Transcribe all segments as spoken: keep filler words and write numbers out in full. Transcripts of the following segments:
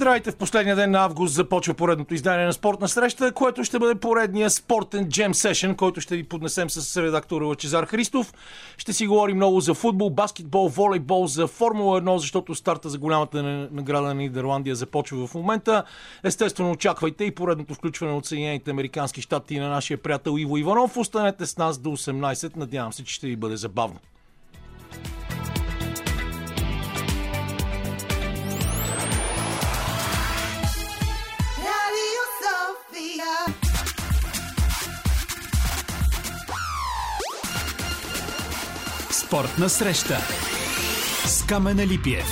Здравейте, в последния ден на август започва поредното издание на Спортна среща, което ще бъде поредния спортен джем сешън, който ще ви поднесем с редактора Лъчезар Христов. Ще си говорим много за футбол, баскетбол, волейбол, за Формула едно, защото старта за голямата награда на Нидерландия започва в момента. Естествено, очаквайте и поредното включване от Съединените американски щати на нашия приятел Иво Иванов. Останете с нас до осемнайсет. Надявам се, че ще ви бъде забавно. Спортна среща с Камена Липиев,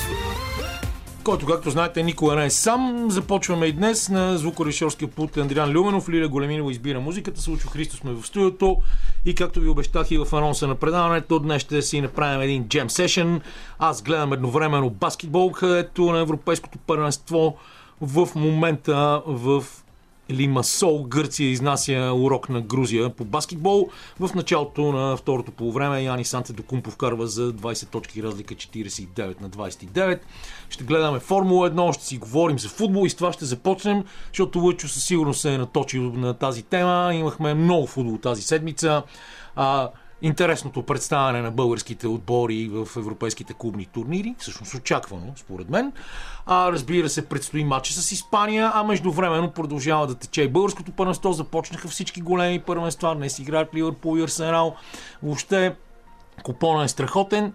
който, както знаете, никога не е сам. Започваме и днес на звукорежисьорския пулт Андриан Люменов. Лиля Големинова избира музиката. Случо Христо сме в студиото. И както ви обещах и в анонса на предаването, днес ще си направим един джем сешън. Аз гледам едновременно баскетбол, където на Европейското първенство в момента в Лимасол, Гърция, изнася урок на Грузия по баскетбол. В началото на второто полувреме Янис Антетокумпо вкарва за двайсет точки разлика, четирийсет и девет на двайсет и девет. Ще гледаме Формула едно, ще си говорим за футбол и с това ще започнем, защото Лъчо със сигурност се е наточил на тази тема. Имахме много футбол тази седмица. А, интересното представяне на българските отбори в европейските клубни турнири, всъщност очаквано, според мен. А, разбира се, предстои матчи с Испания, а междувременно продължава да тече и българското първенство. Започнаха всички големи първенства, днес играят Ливърпул и Арсенал. Въобще купона е страхотен.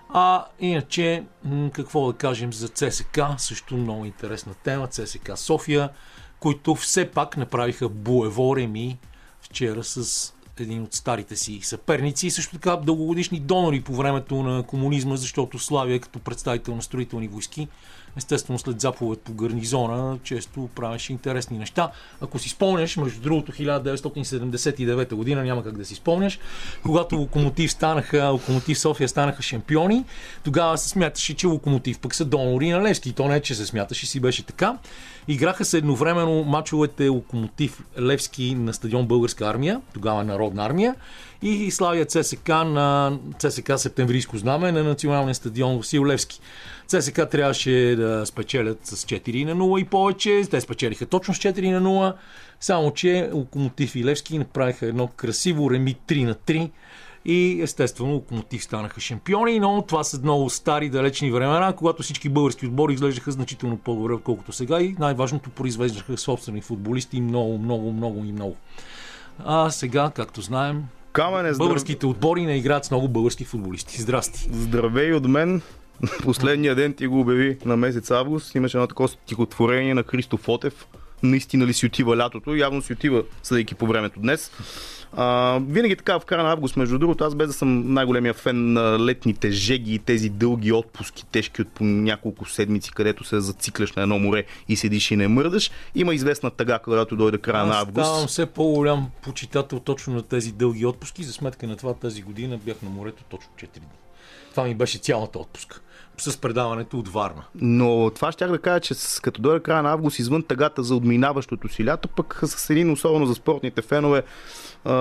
А иначе, какво да кажем за ЦСКА, също много интересна тема, ЦСКА София, които все пак направиха боево реми вчера с един от старите си съперници и също така дългогодишни донори по времето на комунизма, защото Славия като представител на строителни войски, естествено след заповед по гарнизона, често правеше интересни неща. Ако си спомняш, между другото хиляда деветстотин седемдесет и девета година, няма как да си спомняш, когато Локомотив станаха, Локомотив София станаха шампиони, тогава се смяташе, че Локомотив пък са донори на Левски. И то не е, че се смяташе, си беше така. Играха се едновременно мачовете Локомотив Левски на стадион Българска армия, тогава Народна армия, и Славия ЦСКА на ЦСКА Септемврийско знаме на националния стадион Васил Левски. ЦСКА трябваше да спечелят с четири на нула и повече. Те спечелиха точно с четири на нула, само че Локомотив и Левски направиха едно красиво реми три на три. И естествено Локомотив станаха шампиони, но това са много стари, далечни времена, когато всички български отбори изглеждаха значително по-добре, отколкото сега и най-важното, произвеждаха собствени футболисти много, много, много и много. А сега, както знаем, Камене, българските отбори не играят с много български футболисти. Здрасти! Здравей от мен! Последния ден ти го обяви на месец август. Имаше едно такова стихотворение на Христо Фотев. Наистина ли си отива лятото? Явно си отива, съдейки по времето днес. А, винаги така в края на август, между другото, аз без да съм най-големия фен на летните жеги и тези дълги отпуски, тежки от по няколко седмици, където се зацикляш на едно море и седиш и не мърдаш. Има известна тъга, когато дойде края аз на август. Аз ставам все по-голям почитател точно на тези дълги отпуски. За сметка на това тази година бях на морето точно четири дни. Това ми беше цялата отпуска. С предаването от Варна. Но това щях да кажа, че с, като дойде края на август, извън тъгата за отминаващото си лято, пък с един, особено за спортните фенове, а,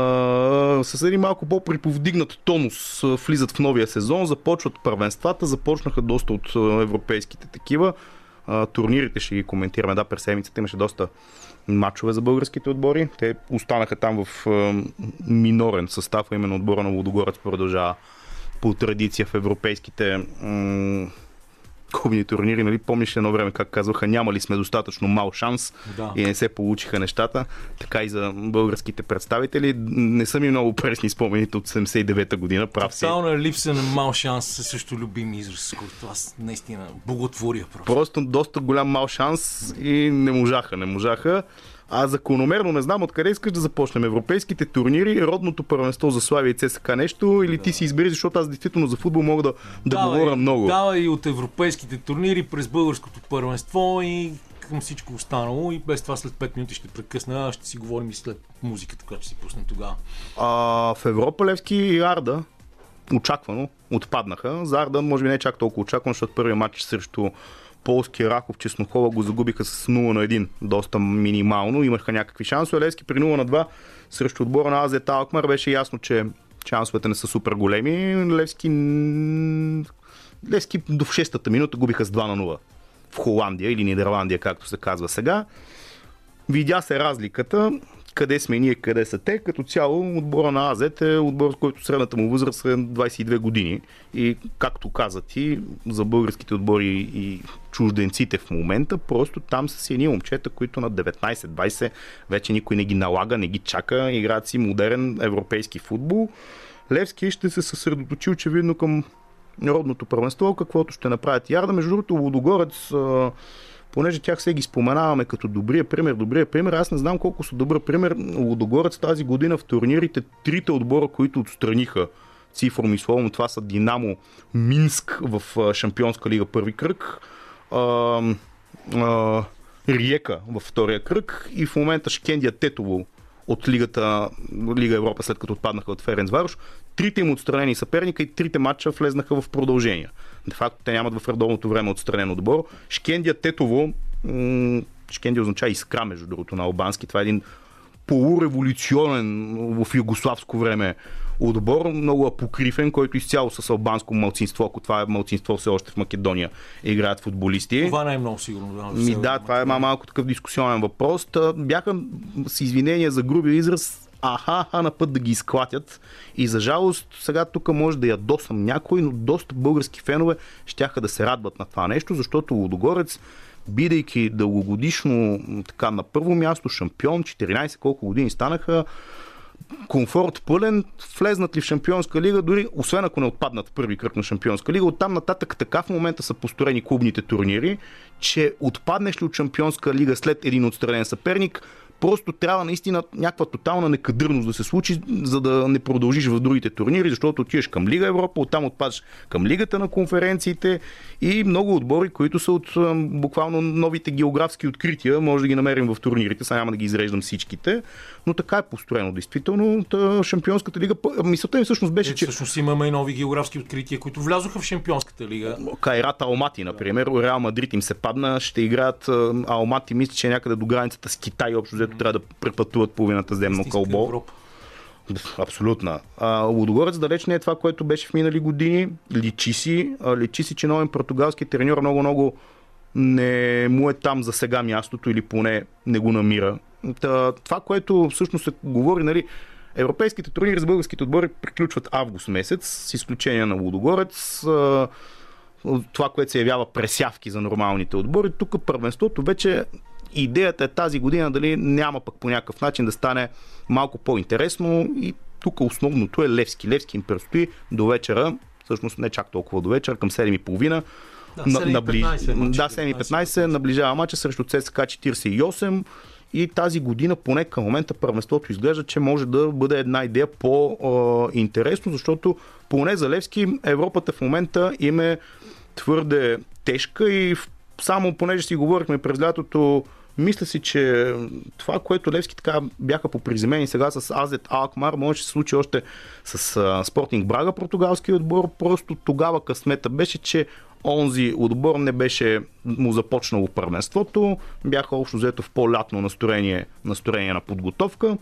с един малко по-приповдигнат тонус влизат в новия сезон, започват първенствата, започнаха доста от европейските такива. А, турнирите ще ги коментираме. Да, през седмицата имаше доста матчове за българските отбори. Те останаха там в а, минорен състав, а именно отбора на Лудогорец продължава по традиция в европейските м- клубни турнири. Нали? Помниш едно време как казваха, няма ли сме достатъчно мал шанс, да, и не се получиха нещата. Така и за българските представители. Не са ми много пресни спомените от седемдесет и девета година. Прав си. Тотална липса на мал шанс е също любим израз, който аз наистина боготворя. Просто. просто доста голям мал шанс и не можаха, не можаха. А закономерно не знам откъде искаш да започнем. Европейските турнири, родното първенство за Славия и ЦСКА нещо, или да, ти си избери, защото аз действително за футбол мога да, да дава говоря и, много. Дава и от европейските турнири през българското първенство и към всичко останало. И без това след пет минути ще прекъсна. Ще си говорим и след музиката, която ще си пуснем тогава. А, в Европа Левски и Арда очаквано отпаднаха. За Арда може би не е чак толкова очаквано, защото първият матч срещу полски Рахов Чеснокова го загубиха с нула на едно. Доста минимално. Имаха някакви шансове. Левски при нула на два срещу отбора на АЗ Алкмар беше ясно, че шансовете не са супер големи. Левски Левски до шестата минута губиха с два на нула. в Холандия или Нидерландия, както се казва сега. Видя се разликата, къде сме ние, къде са те. Като цяло отбора на АЗ е отбор, с който средната му възраст е двайсет и две години. И както каза ти, за българските отбори и чужденците в момента, просто там са си едни момчета, които на деветнайсет двайсет вече никой не ги налага, не ги чака, играят си модерен европейски футбол. Левски ще се съсредоточи очевидно към народното първенство, каквото ще направят Ярда. Между другото, Лудогорец, понеже тях се ги споменаваме като добрия пример, добрия пример, аз не знам колко са добър пример. Лудогорец тази година в турнирите, трите отбора, които отстраниха цифром и словом, това са Динамо, Минск в Шампионска лига първи кръг, а, а, Риека във втория кръг и в момента Шкендия Тетово от Лигата, Лига Европа, след като отпаднаха от Ференцварош. Трите им отстранени съперника и трите матча влезнаха в продължение. Де факто те нямат в редовното време отстранен отбор. Шкендия Тетово, м- Шкендия означава искра, между другото, на албански. Това е един полуреволюционен в югославско време отбор, много апокрифен, който изцяло с албанско малцинство, ако това е малцинство все още в Македония, играят футболисти. Това не е много сигурно. Да, Ми, да, това е малко такъв дискусионен въпрос. Та, бяха с извинения за грубия израз аха, на път да ги изклатят. И за жалост, сега тук може да ядосам някой, но доста български фенове щяха да се радват на това нещо, защото Лудогорец, бидейки дългогодишно така на първо място, шампион, четиринайсет колко години станаха, комфорт пълен, влезнат ли в Шампионска лига, дори освен ако не отпаднат в първи кръг на Шампионска лига, оттам нататък така в момента са построени клубните турнири, че отпаднеш ли от Шампионска лига след един отстранен съперник, просто трябва наистина някаква тотална некадърност да се случи, за да не продължиш в другите турнири, защото отиваш към Лига Европа, оттам отпадаш към Лигата на конференциите и много отбори, които са от буквално новите географски открития, може да ги намерим в турнирите, сега няма да ги изреждам всичките, но така е построено действително. Шампионската лига, мисълта им всъщност беше, е, че... Всъщност имаме и нови географски открития, които влязоха в Шампионската лига. Кайрат Алмати, например, Реал Мадрид им се падна, ще играят Алмати, мисля, че някъде до границата с Китай, общо взето трябва да препътуват половината земно кълбо. Европа. Абсолютно. Лудогорец далеч не е това, което беше в минали години. Личи си, личи си, че новен португалски треньор много-много не му е там за сега мястото или поне не го намира. Това, което всъщност се говори, нали, европейските турнири с българските отбори приключват август месец, с изключение на Лудогорец. Това, което се явява пресявки за нормалните отбори. Тук първенството вече идеята е тази година дали няма пък по някакъв начин да стане малко по-интересно и тук основното е Левски. Левски им предстои до вечера, всъщност не чак толкова до вечера, към седем и половина. Да, седем и петнайсет наближава мача срещу ЦСКА четирийсет и осем и тази година поне към момента първенството изглежда, че може да бъде една идея по-интересно, защото поне за Левски Европата в момента им е твърде тежка и само понеже си говорихме през лятото, мисля си, че това, което Левски така бяха поприземени сега с Азет Алкмар, може да се случи още с Спортинг Брага, португалски отбор. Просто тогава късмета беше, че онзи отбор не беше му започнало първенството. Бяха общо взето в по-лятно настроение, настроение на подготовка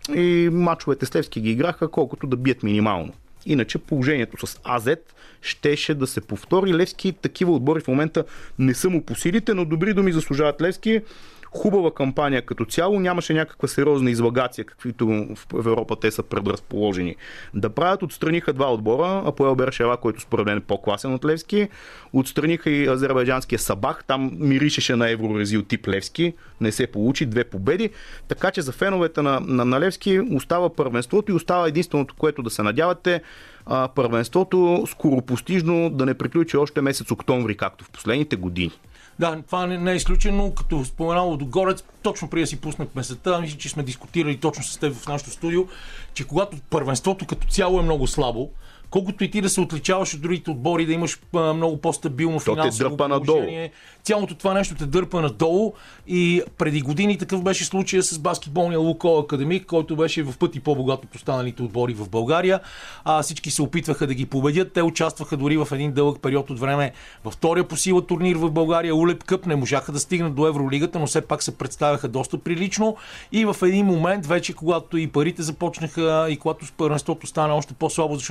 и мачовете с Левски ги играха колкото да бият минимално. Иначе положението с Азет щеше да се повтори. Левски, такива отбори в момента не са му по силите, но добри думи заслужават Левски. Хубава кампания като цяло, нямаше някаква сериозна излагация, каквито в Европа те са предразположени да правят. Отстраниха два отбора, Апоел Бершева, който според мен е по-класен от Левски. Отстраниха и азербайджанския Сабах, там миришеше на еврорезил тип Левски, не се получи, две победи. Така че за феновете на, на, на Левски остава първенството и остава единственото, което да се надявате, а, първенството скоропостижно да не приключи още месец октомври, както в последните години. Да, това не, не е изключено, като споменал Лудогорец, точно преди да си пуснах месеца, мисля, че сме дискутирали точно с теб в нашото студио, че когато първенството като цяло е много слабо, колкото и ти да се отличаваш от другите отбори, да имаш а, много по-стабилно финансово положение, цялото това нещо те дърпа надолу и преди години такъв беше случая с баскетболния Лукол Академик, който беше в пъти по-богат от останалите отбори в България. А, всички се опитваха да ги победят. Те участваха дори в един дълъг период от време във втория по сила турнир в България, Улеп Къп. Не можаха да стигнат до Евролигата, но все пак се представяха доста прилично и в един момент вече, когато и парите започнаха и когато първенството стана още по-слабо, защото другите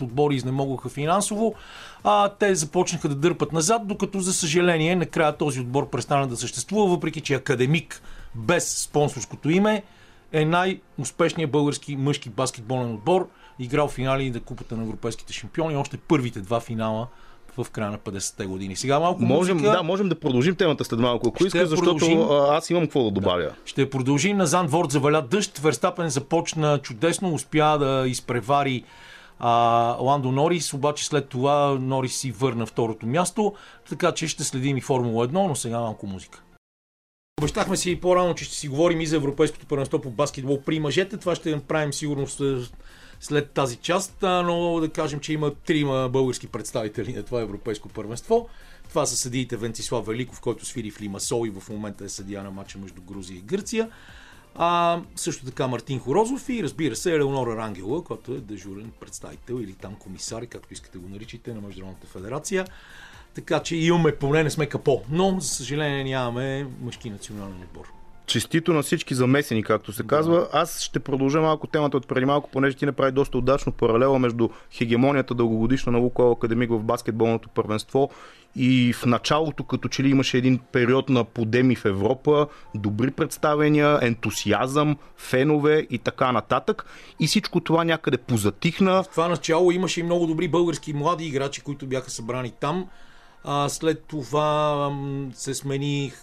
двата отбора изнемогваха финансово, а те започнаха да дърпат назад, докато за съжаление накрая този отбор престана да съществува, въпреки че Академик без спонсорското име е най-успешният български мъжки баскетболен отбор, играл финали на Купата на европейските шампиони, още първите два финала в края на петдесетте години. Сега малко можем, музика... Да, можем да продължим темата след малко, ако искаш, защото продължим. Аз имам какво да добавя. Да. Ще продължим. На Зандворт заваля дъжд. Верстапен започна чудесно, успя да изпревари а, Ландо Норис, обаче след това Норис си върна второто място, така че ще следим и Формула едно, но сега малко музика. Обещахме си и по-рано, че ще си говорим и за Европейското първенство по баскетбол при мъжете. Това ще направим сигурно след тази част, но да кажем, че има трима български представители на това европейско първенство. Това са съдиите Венцислав Великов, който свири в Лимасол и в момента е съдия на матча между Грузия и Гърция. А, също така Мартин Хорозов и разбира се Елеонора Рангела, който е дежурен представител или там комисар, както искате го наричате, на Международната федерация. Така че имаме, поне не сме капо, но за съжаление нямаме мъжки национален отбор. Честито на всички замесени, както се казва. Да. Аз ще продължа малко темата от преди малко, понеже ти направи доста удачно паралела между хегемонията дългогодишна на Лукойл Академик в баскетболното първенство и в началото, като че ли имаше един период на подеми в Европа, добри представения, ентусиазъм, фенове и така нататък. И всичко това някъде позатихна. В това начало имаше и много добри български млади играчи, които бяха събрани там. А след това се смени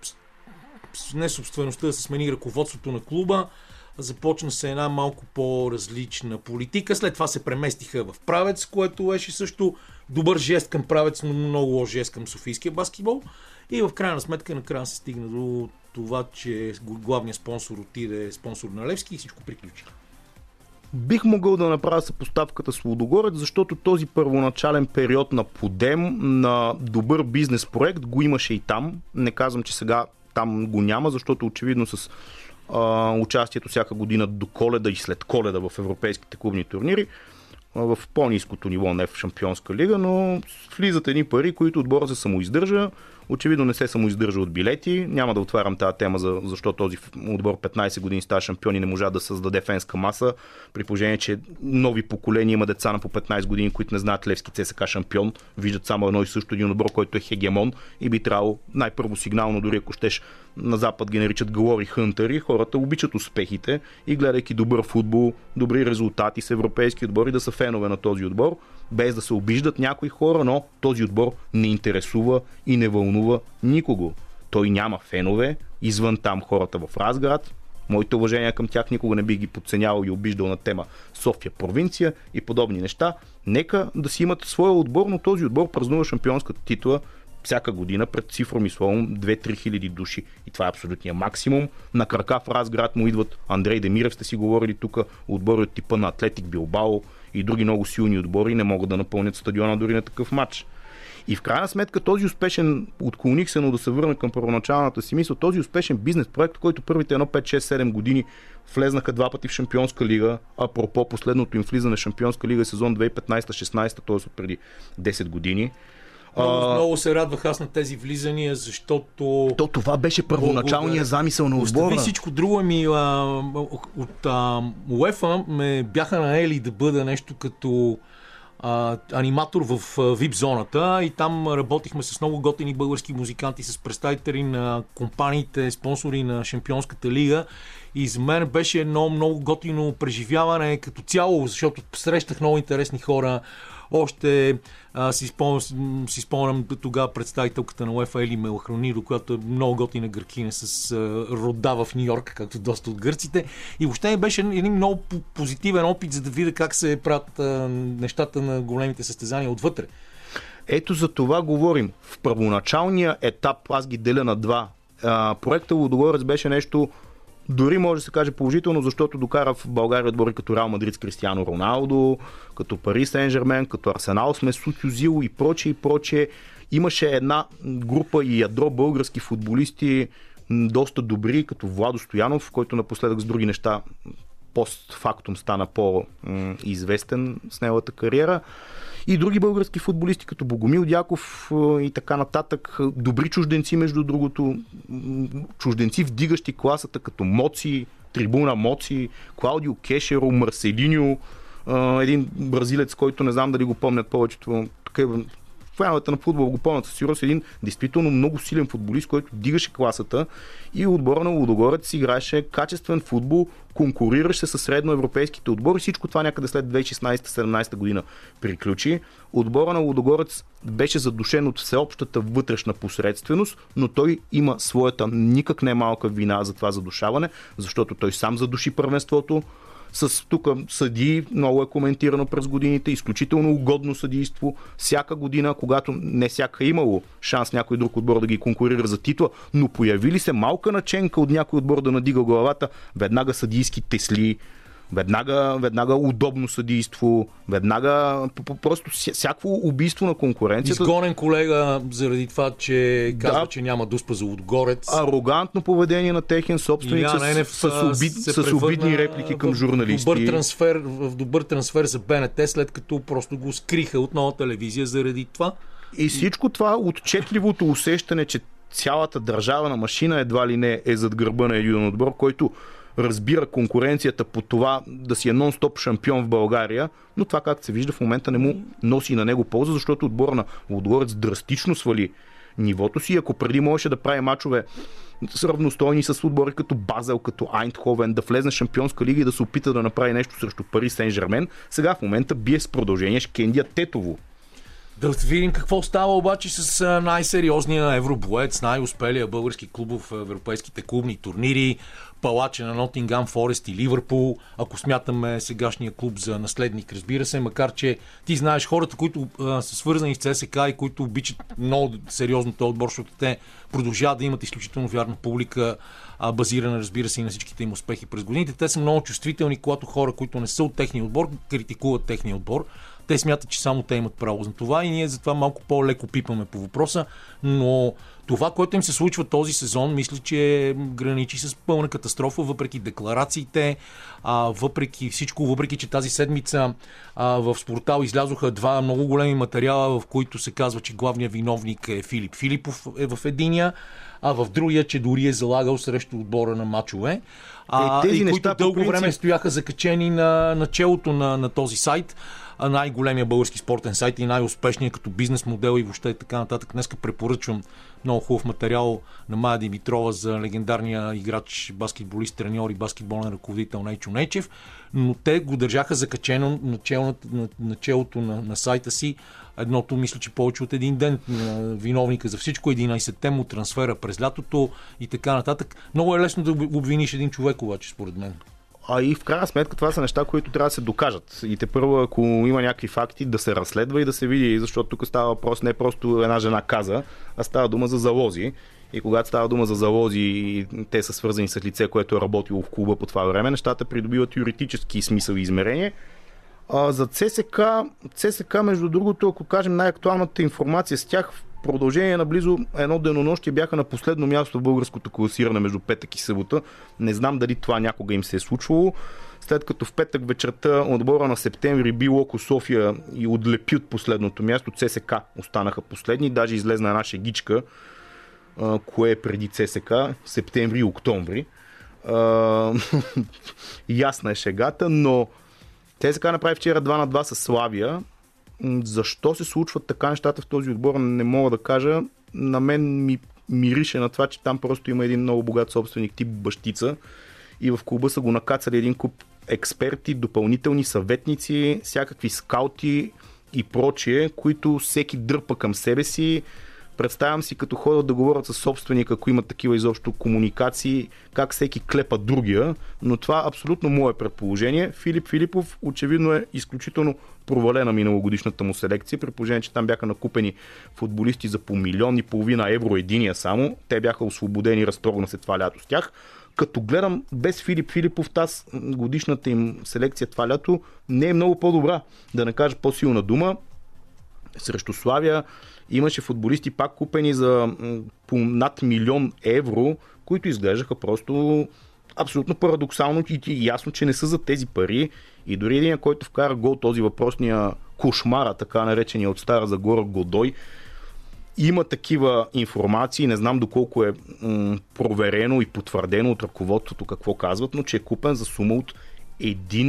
не собствеността, да се смени ръководството на клуба. Започна се една малко по-различна политика. След това се преместиха в Правец, което беше също добър жест към Правец, но много лош жест към софийския баскетбол. И в крайна сметка накрая се стигна до това, че главният спонсор отиде спонсор на Левски и всичко приключи. Бих могъл да направя съпоставката с Лудогорец, защото този първоначален период на подем, на добър бизнес проект го имаше и там. Не казвам, че сега там го няма, защото очевидно с а, участието всяка година до Коледа и след Коледа в европейските клубни турнири, а, в по-ниското ниво, не в Шампионска лига, но влизат едни пари, които отбора се самоиздържа. Очевидно не се самоиздържа от билети. Няма да отварям тази тема, за, защо този отбор петнайсет години става шампион и не можа да създаде фенска маса, при положение, че нови поколения има деца на по петнайсет години, които не знаят Левски ЦСКА шампион, виждат само едно и също един отбор, който е хегемон и би трябвало най-първо сигнално, дори ако щеш на Запад ги наричат глори хънтъри, хората обичат успехите и гледайки добър футбол, добри резултати с европейски отбори, да са фенове на този отбор, без да се обиждат някои хора, но този отбор не интересува и не вълнува никого. Той няма фенове, извън там хората в Разград. Моите уважения към тях, никога не би ги подценявал и обиждал на тема София провинция и подобни неща. Нека да си имат своя отбор, но този отбор празнува шампионската титла всяка година пред цифром и словом две-три хиляди души. И това е абсолютния максимум. На крака в Разград му идват Андрей Демирев, сте си говорили тук, отбори от типа на Атлетик Билбао и други много силни отбори не могат да напълнят стадиона дори на такъв матч. И в крайна сметка този успешен, отклоних се, но да се върна към първоначалната си мисъл, този успешен бизнес проект, който първите едно пет-шест-седем години влезнаха два пъти в Шампионска лига, апропо последното им влизане в Шампионска лига сезон две хиляди и петнайсета-шестнайсета, т.е. от преди десет години. Много, а... много се радвах аз на тези влизания, защото... То това беше първоначалният замисъл на отбора. Остави всичко друго ми а, от а, УЕФА ме бяха наели да бъда нещо като а, аниматор в ви ай пи зоната и там работихме с много готини български музиканти, с представители на компаниите, спонсори на Шампионската лига. И за мен беше едно много готино преживяване като цяло, защото срещах много интересни хора. Още а, си, спомням, си спомням тогава представителката на УЕФА Ели Мелахронидо, която е много готина гъркиня с а, рода в Ню Йорк, както доста от гърците. И въобще ми беше един много позитивен опит, за да видя как се правят а, нещата на големите състезания отвътре. Ето за това говорим. В първоначалния етап, аз ги деля на два. А, проекта Лудогорец беше нещо дори може да се каже положително, защото докара в България отбори като Реал Мадрид с Кристиано Роналдо, като Пари Сен-Жермен, като Арсенал с Месут Юзил и прочее и прочее. Имаше една група и ядро български футболисти доста добри, като Владо Стоянов, който напоследък с други неща постфактум стана по-известен с неговата кариера. И други български футболисти, като Богомил Дяков и така нататък. Добри чужденци, между другото. Чужденци, вдигащи класата, като Моци, Трибуна Моци, Клаудио Кешеро, Марселиньо, един бразилец, който не знам дали го помнят повечето. Феновете на футбол го помнят със сигурност, един действително много силен футболист, който дигаше класата и отбора на Лудогорец играеше качествен футбол, конкурираше с средноевропейските отбори. Всичко това някъде след две хиляди и шестнадесета-седемнадесета година приключи. Отбора на Лудогорец беше задушен от всеобщата вътрешна посредственост, но той има своята никак не малка вина за това задушаване, защото той сам задуши първенството. С тук съдии, много е коментирано през годините, изключително угодно съдийство. Всяка година, когато не всяка е имало шанс някой друг отбор да ги конкурира за титла, но появили се малка наченка от някой отбор да надига главата, веднага съдийски тесли, веднага, веднага удобно съдийство, веднага просто всяко убийство на конкуренцията. Изгонен колега заради това, че казва, да, че няма дуспа за Лудогорец. Арогантно поведение на техен собственик с, с, обид, с обидни реплики към журналисти. Добър трансфер, в добър трансфер за БНТ, след като просто го скриха от нова телевизия заради това. И всичко това, отчетливото усещане, че цялата държавна машина едва ли не е зад гърба на един отбор, който разбира конкуренцията по това да си е нон-стоп шампион в България, но това, както се вижда, в момента не му носи на него полза, защото отбора на Лудогорец драстично свали нивото си. Ако преди можеше да прави мачове равностойни с отбори като Базел, като Айндховен, да влезне в Шампионска лига и да се опита да направи нещо срещу Пари Сен-Жермен, сега в момента бие с продължение Шкендия Тетово. Да видим какво става обаче с най-сериозния евробоец, най-успелия български клуб в европейските клубни турнири, палача на Нотингам Форест и Ливърпул, ако смятаме сегашния клуб за наследник, разбира се, макар че ти знаеш хората, които а, са свързани с ЦСКА и които обичат много сериозно този отбор, защото те продължават да имат изключително вярна публика, а, базирана, разбира се, и на всичките им успехи през годините. Те са много чувствителни, когато хора, които не са от техния отбор, критикуват техния отбор. Те смятат, че само те имат право за това и ние затова малко по-леко пипаме по въпроса, но това, което им се случва този сезон, мисля, че граничи с пълна катастрофа, въпреки декларациите, а, въпреки всичко, въпреки че тази седмица а, в Спортал излязоха два много големи материала, в които се казва, че главният виновник е Филип Филипов е в единия, а в другия, че дори е залагал срещу отбора на мачове. А, е, тези и които дълго принцип... време стояха закачени на началото на, на този сайт. Най-големия български спортен сайт и най-успешният като бизнес модел и въобще и така нататък. Днеска препоръчвам много хубав материал на Мая Димитрова за легендарния играч, баскетболист, треньор и баскетболен ръководител Нейчо Нейчев, но те го държаха закачено на началото на, на сайта си. Едното, мисля, че повече от един ден, виновника за всичко, единайсетте му трансфера през лятото и така нататък. Много е лесно да обвиниш един човек, обаче, според мен. А и в крайна сметка това са неща, които трябва да се докажат. И те първо, ако има някакви факти, да се разследва и да се види, защото тук става въпрос не просто една жена каза, а става дума за залози. И когато става дума за залози и те са свързани с лице, което е работило в клуба по това време, нещата придобиват юридически смисъл и измерение. А за ЦСКА, ЦСКА, между другото, ако кажем най-актуалната информация с тях, в продължение на близо едно денонощие бяха на последно място в българското класиране между петък и събота. Не знам дали това някога им се е случвало. След като в петък вечерта отбора на Септември би Локо София и отлепи от последното място, ЦСКА останаха последни. Даже излезна една шегичка, кое е преди ЦСКА, Септември и Октомври. Ясна е шегата, но ЦСКА направи вчера два на два с Славия. Защо се случват така нещата в този отбор, не мога да кажа. На мен ми мирише на това, че там просто има един много богат собственик тип бащица и в клуба са го накацали един куп експерти, допълнителни съветници, всякакви скаути и прочие, които всеки дърпа към себе си. Представям си, като ходят да говорят с собственика, ако имат такива изобщо комуникации, как всеки клепа другия, но това абсолютно мое предположение. Филип Филипов очевидно е изключително провалена миналогодишната му селекция, при положение, че там бяха накупени футболисти за по милион и половина евро единия само. Те бяха освободени, разтрогна се това лято с тях. Като гледам без Филип Филипов, тази годишната им селекция това лято не е много по-добра. Да не кажа по-силна дума. Срещу Славия имаше футболисти пак купени за по над милион евро, които изглеждаха просто абсолютно парадоксално и ясно, че не са за тези пари. И дори един, който вкара гол, този въпросния кошмара, така наречения от Стара Загора Годой, има такива информации, не знам доколко е м- проверено и потвърдено от ръководството какво казват, но че е купен за сума от един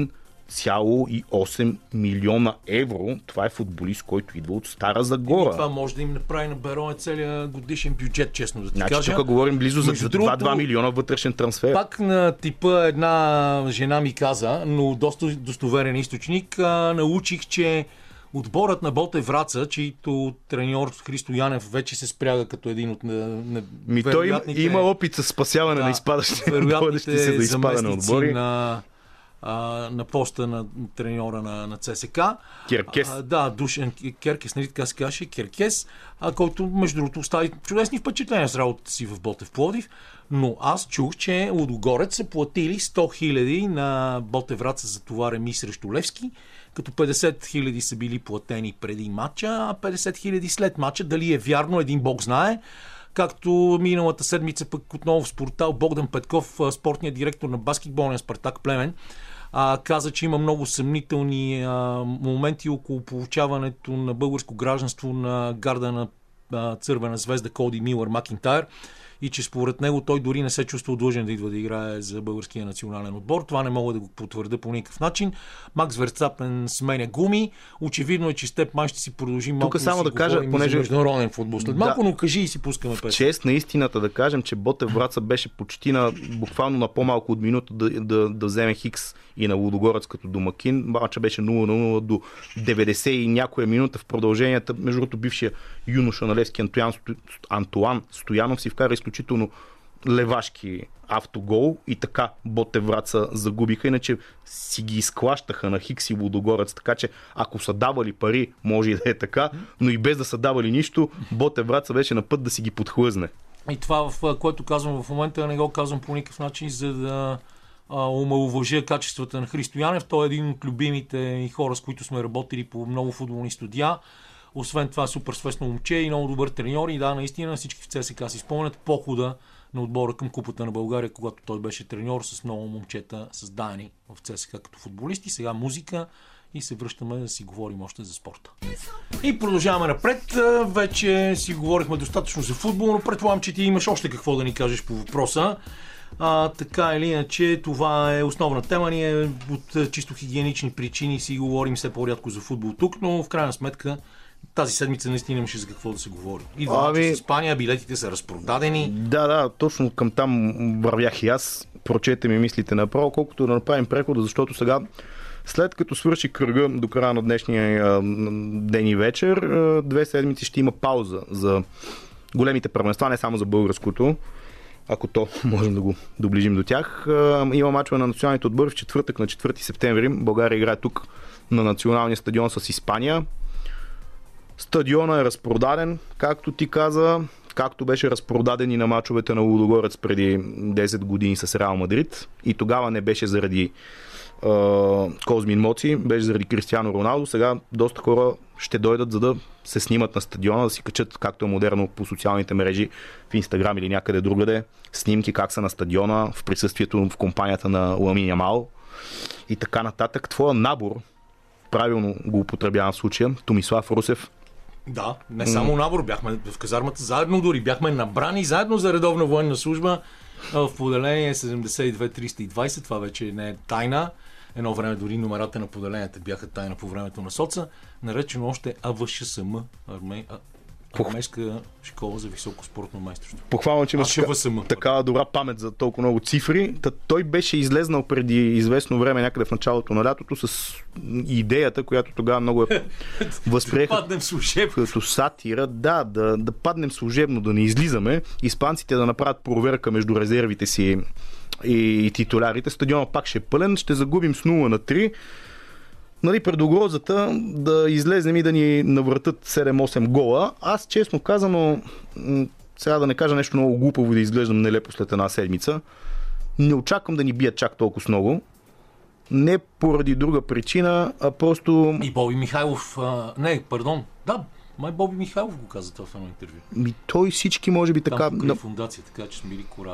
цяло и осем милиона евро. Това е футболист, който идва от Стара Загора. И това може да им направи на Бероне целия годишен бюджет, честно да ти значи, кажа. Тук говорим близо за другото, два милиона вътрешен трансфер. Пак на типа една жена ми каза, но доста достоверен източник, а, научих, че отборът на Ботев Враца, чийто треньор Христо Янев вече се спряга като един от на, на Ми той има, има опит с спасяване да, на изпадащи бъдещи се да изпадане отбори. На, а, на поста на треньора на, на ЦСКА. Керкес. А, да, Душан Керкес, нали така се каже, Керкес, а, който между другото остави чудесни впечатления с работата си в Ботев Пловдив, но аз чух, че Лудогорец са платили сто хиляди на Ботев Враца за това реми срещу Левски, като петдесет хиляди са били платени преди матча, а петдесет хиляди след матча. Дали е вярно, един бог знае. Както миналата седмица пък отново в спортал Богдан Петков, спортният директор на баскетболния Спартак Плевен, а, каза, че има много съмнителни а, моменти около получаването на българско гражданство на гарда на а, Цървена звезда Коди Милър Макинтайр и че според него той дори не се чувства длъжен да идва да играе за българския национален отбор. Това не мога да го потвърда по никакъв начин. Макс Верстапен сменя гуми. Очевидно е, че с теб май ще си продължи малко. Тук само да, да кажа, понеже международен футбол. След малко, да, но кажи и си пускаме песен. Чест на истината да кажем, че Ботев Враца беше почти на, буквално на по-малко от минута да, да, да вземе Хикс и на Лудогорец като домакин. Мача беше нула на нула до деветдесет и някоя минута в продълженията. Между другото, бившия юноша на Левски Антуан, Антуан Стоянов си вкара изключително левашки автогол и така Ботев Враца загубиха, иначе си ги изклащаха на Хикс и Лудогорец, така че ако са давали пари, може и да е така, но и без да са давали нищо, Ботев Враца беше на път да си ги подхлъзне. И това, в което казвам в момента, не го казвам по никакъв начин, за да омаловажа качествата на Христо Янев. Той е един от любимите хора, с които сме работили по много футболни студия. Освен това, супер свестно момче и много добър треньор. И да, наистина всички в ЦСКА си спомнят похода на отбора към Купата на България, когато той беше треньор с много момчета, създадени в ЦСКА като футболисти. Сега музика и се връщаме да си говорим още за спорта. И продължаваме напред. Вече си говорихме достатъчно за футбол, но предполагам, че ти имаш още какво да ни кажеш по въпроса. А, така или иначе, това е основна тема. Ние от чисто хигиенични причини си говорим все по-рядко за футбол тук, но в крайна сметка тази седмица наистина имаше за какво да се говори. Идва ами... с Испания, билетите са разпродадени. Да, да, точно към там вървях и аз. Прочете ми мислите направо, колкото да направим прехода, защото сега, след като свърши кръга до края на днешния ден и вечер, две седмици ще има пауза за големите първенства, не само за българското, ако то можем да го доближим до тях. Има мачове на националните отбори в четвъртък на четвърти септември. България играе тук на националния стадион с Испания. Стадиона е разпродаден, както ти каза, както беше разпродаден и на мачовете на Лудогорец преди десет години с Реал Мадрид. И тогава не беше заради е, Козмин Моци, беше заради Кристиано Роналдо. Сега доста хора ще дойдат, за да се снимат на стадиона, да си качат, както е модерно по социалните мрежи, в Инстаграм или някъде другаде, снимки как са на стадиона, в присъствието в компанията на Ламин Ямал и така нататък. Твоя набор, правилно го употребявам в случая, Томислав Русев. Да, не само mm. набор, бяхме в казармата заедно, дори бяхме набрани заедно за редовна военна служба в поделение седемдесет и две триста и двайсет. Това вече не е тайна. Едно време дори номерата на поделенията бяха тайна по времето на соца, наречено още А В Ш С М, армей... армейска школа за високо спортно майсторство. Похвално, че имаш така, такава добра памет за толкова много цифри. Та, той беше излезнал преди известно време, някъде в началото на лятото, с идеята, която тогава много е възприеха. Да паднем служебно. Като сатира, да, да, да паднем служебно, да не излизаме. Испанците да направят проверка между резервите си и, и титулярите. Стадиона пак ще е пълен. Ще загубим с нула на три. Нали, пред угрозата да излезнем и да ни навъртат седем-осем гола. Аз, честно казано, сега да не кажа нещо много глупаво и да изглеждам нелепо след една седмица, не очаквам да ни бият чак толкова много. Не поради друга причина, а просто... И Боби Михайлов... А... Не, пардон. Да, май Боби Михайлов го каза това в едно интервю. Ми, той всички може би така... Там на фундация, така че сме били корави.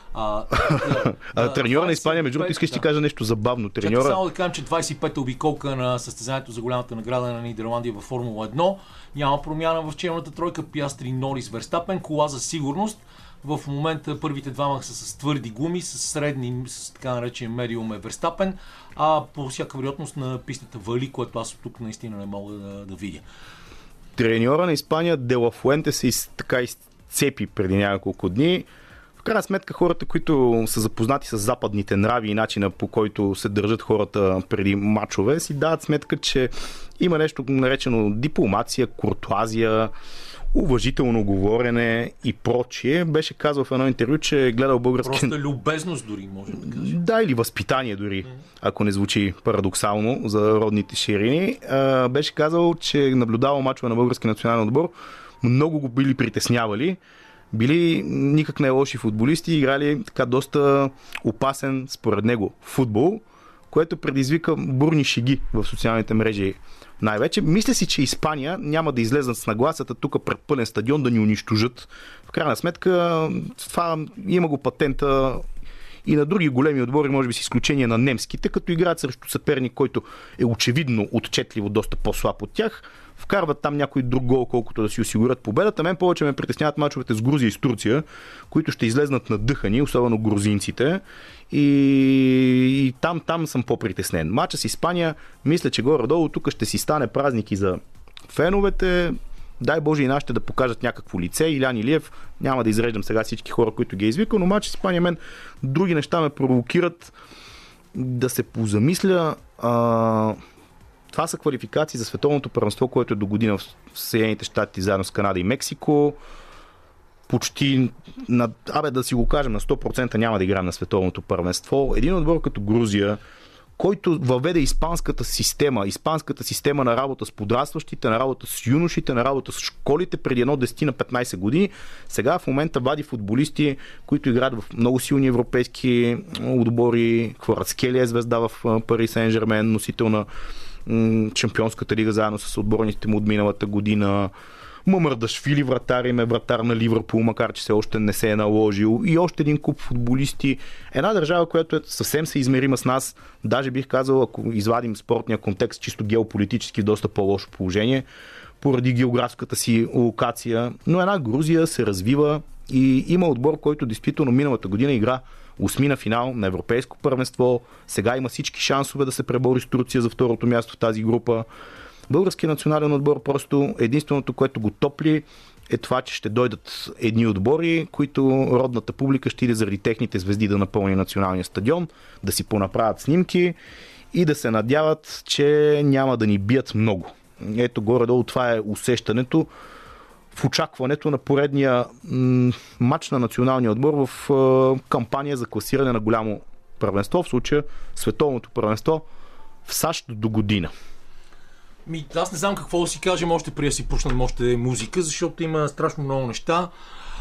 А, да, а треньора на Испания, между другото, искаш да ти кажа нещо забавно. Треньора... Чакай само да кажем, че двайсет и пета обиколка на състезанието за голямата награда на Нидерландия във Формула едно. Няма промяна в челната тройка. Пиастри, Норис, Верстапен. Кола за сигурност. В момента първите двама са с твърди гуми, с средни, с така наречен медиум е Верстапен, а по всяка вероятност на пистата вали, което аз от тук наистина не мога да, да видя. Треньора на Испания Де Ла Фуенте се из, така изцепи преди няколко дни. В крайна сметка хората, които са запознати с западните нрави и начина, по който се държат хората преди мачове, си дават сметка, че има нещо наречено дипломация, куртуазия, уважително говорене и прочие. Беше казал в едно интервю, че е гледал български... Просто любезност дори, може да кажем. Да, или възпитание дори, ако не звучи парадоксално за родните ширини. А, беше казал, че наблюдавал мачове на български национален отбор. Много го били притеснявали. Били никак не лоши футболисти, играли така доста опасен, според него, футбол, което предизвика бурни шеги в социалните мрежи. Най-вече мисля си, че Испания няма да излезнат с нагласата тук пред пълен стадион да ни унищожат. В крайна сметка това има го патента и на други големи отбори, може би с изключение на немските, като играят срещу съперник, който е очевидно отчетливо доста по-слаб от тях. Вкарват там някой друг гол, колкото да си осигурят победата. Мен повече ме притесняват мачовете с Грузия и с Турция, които ще излезнат надъхани, особено грузинците. И, и там, там съм по-притеснен. Мача с Испания, мисля, че горе-долу тук ще си стане празник и за феновете. Дай Боже и нашите да покажат някакво лице. Илян Илиев, няма да изреждам сега всички хора, които ги е извикал, но мача с Испания мен други неща ме провокират да се позамисля. А... Това са квалификации за световното първенство, което е до година в Съединените щати, заедно с Канада и Мексико. Почти, на, абе да си го кажем, на сто процента няма да играем на световното първенство. Един отбор като Грузия, който въведе испанската система, испанската система на работа с подрастващите, на работа с юношите, на работа с школите преди едно десет на петнайсет години. Сега в момента вади футболисти, които играят в много силни европейски отбори. Кварацкелия е звезда в Пари Сен-Жермен, носител на Чемпионската лига заедно с отборниците му от миналата година. Мамардашвили вратар им е вратар на Ливърпул, макар че все още не се е наложил. И още един куп футболисти. Една държава, която е съвсем съизмерима с нас. Даже бих казал, ако извадим спортния контекст, чисто геополитически доста по-лошо положение, поради географската си локация. Но една Грузия се развива и има отбор, който действително миналата година игра осмина финал на европейско първенство. Сега има всички шансове да се пребори с Турция за второто място в тази група. Българският национален отбор просто единственото, което го топли, е това, че ще дойдат едни отбори, които родната публика ще иде заради техните звезди да напълни националния стадион, да си понаправят снимки и да се надяват, че няма да ни бият много. Ето горе-долу това е усещането в очакването на поредния м- матч на националния отбор в е, кампания за класиране на голямо първенство, в случая световното първенство в САЩ до година. Ми, аз не знам какво да си кажем още преди да си пуснем още музика, защото има страшно много неща.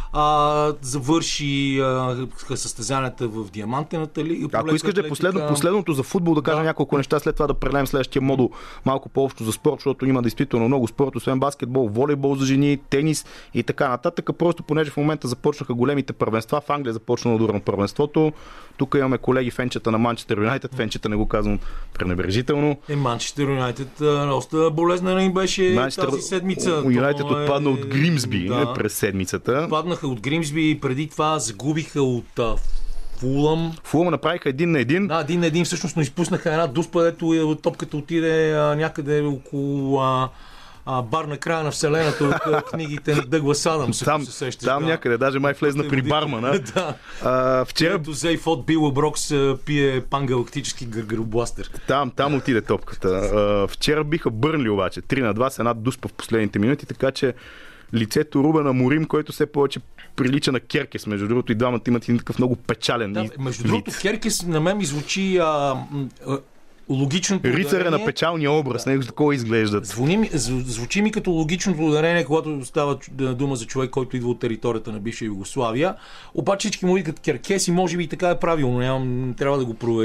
А, завърши а, състезанията в Диамантената лига. Ако искаш да е последно, последното за футбол, да кажа да. няколко неща, след това да прелем следващия модул малко по-общо за спорт, защото има действително много спорт, освен баскетбол, волейбол за жени, тенис и така нататък. Просто понеже в момента започнаха големите първенства, в Англия започна удурно първенството. Тук имаме колеги фенчета на Манчестър Юнайтед, фенчета не го казвам пренебрежително. Е, Манчестър Юнайтед доста болезнена им беше Манчестър... тази седмица. Юнайтед е... отпадна от Гримсби да. през седмицата. Отпаднаха от Гримсби и преди това загубиха от а, Фулъм. Фулъм направиха един на един. Да, един на един всъщност, но изпуснаха една дуспа, дето топката отиде а, някъде около а, а, бар на края на вселената от книгите на Дъглас Адамс. Там, се сещаш, там да. някъде, даже май влезна при бармана. Да. А, вчера... Ето Зейфот Било Брокс пие пангалактически гъргаробластер. Там, там отиде топката. А, вчера биха Бърнли обаче. три на два с една дуспа в последните минути, така че лицето Рубен Аморим, който все повече прилича на Керкес, между другото и двамата имат един такъв много печален да, вид. Между другото Керкес на мен ми звучи а, а, логичното рицаря ударение. на печалния образ, да. Него такова изглеждат. Звуни, звучи ми като логичното ударение, когато става дума за човек, който идва от територията на бивша Югославия. Обаче всички му викат Керкес и може би и така е правилно, нямам, трябва да го проверя.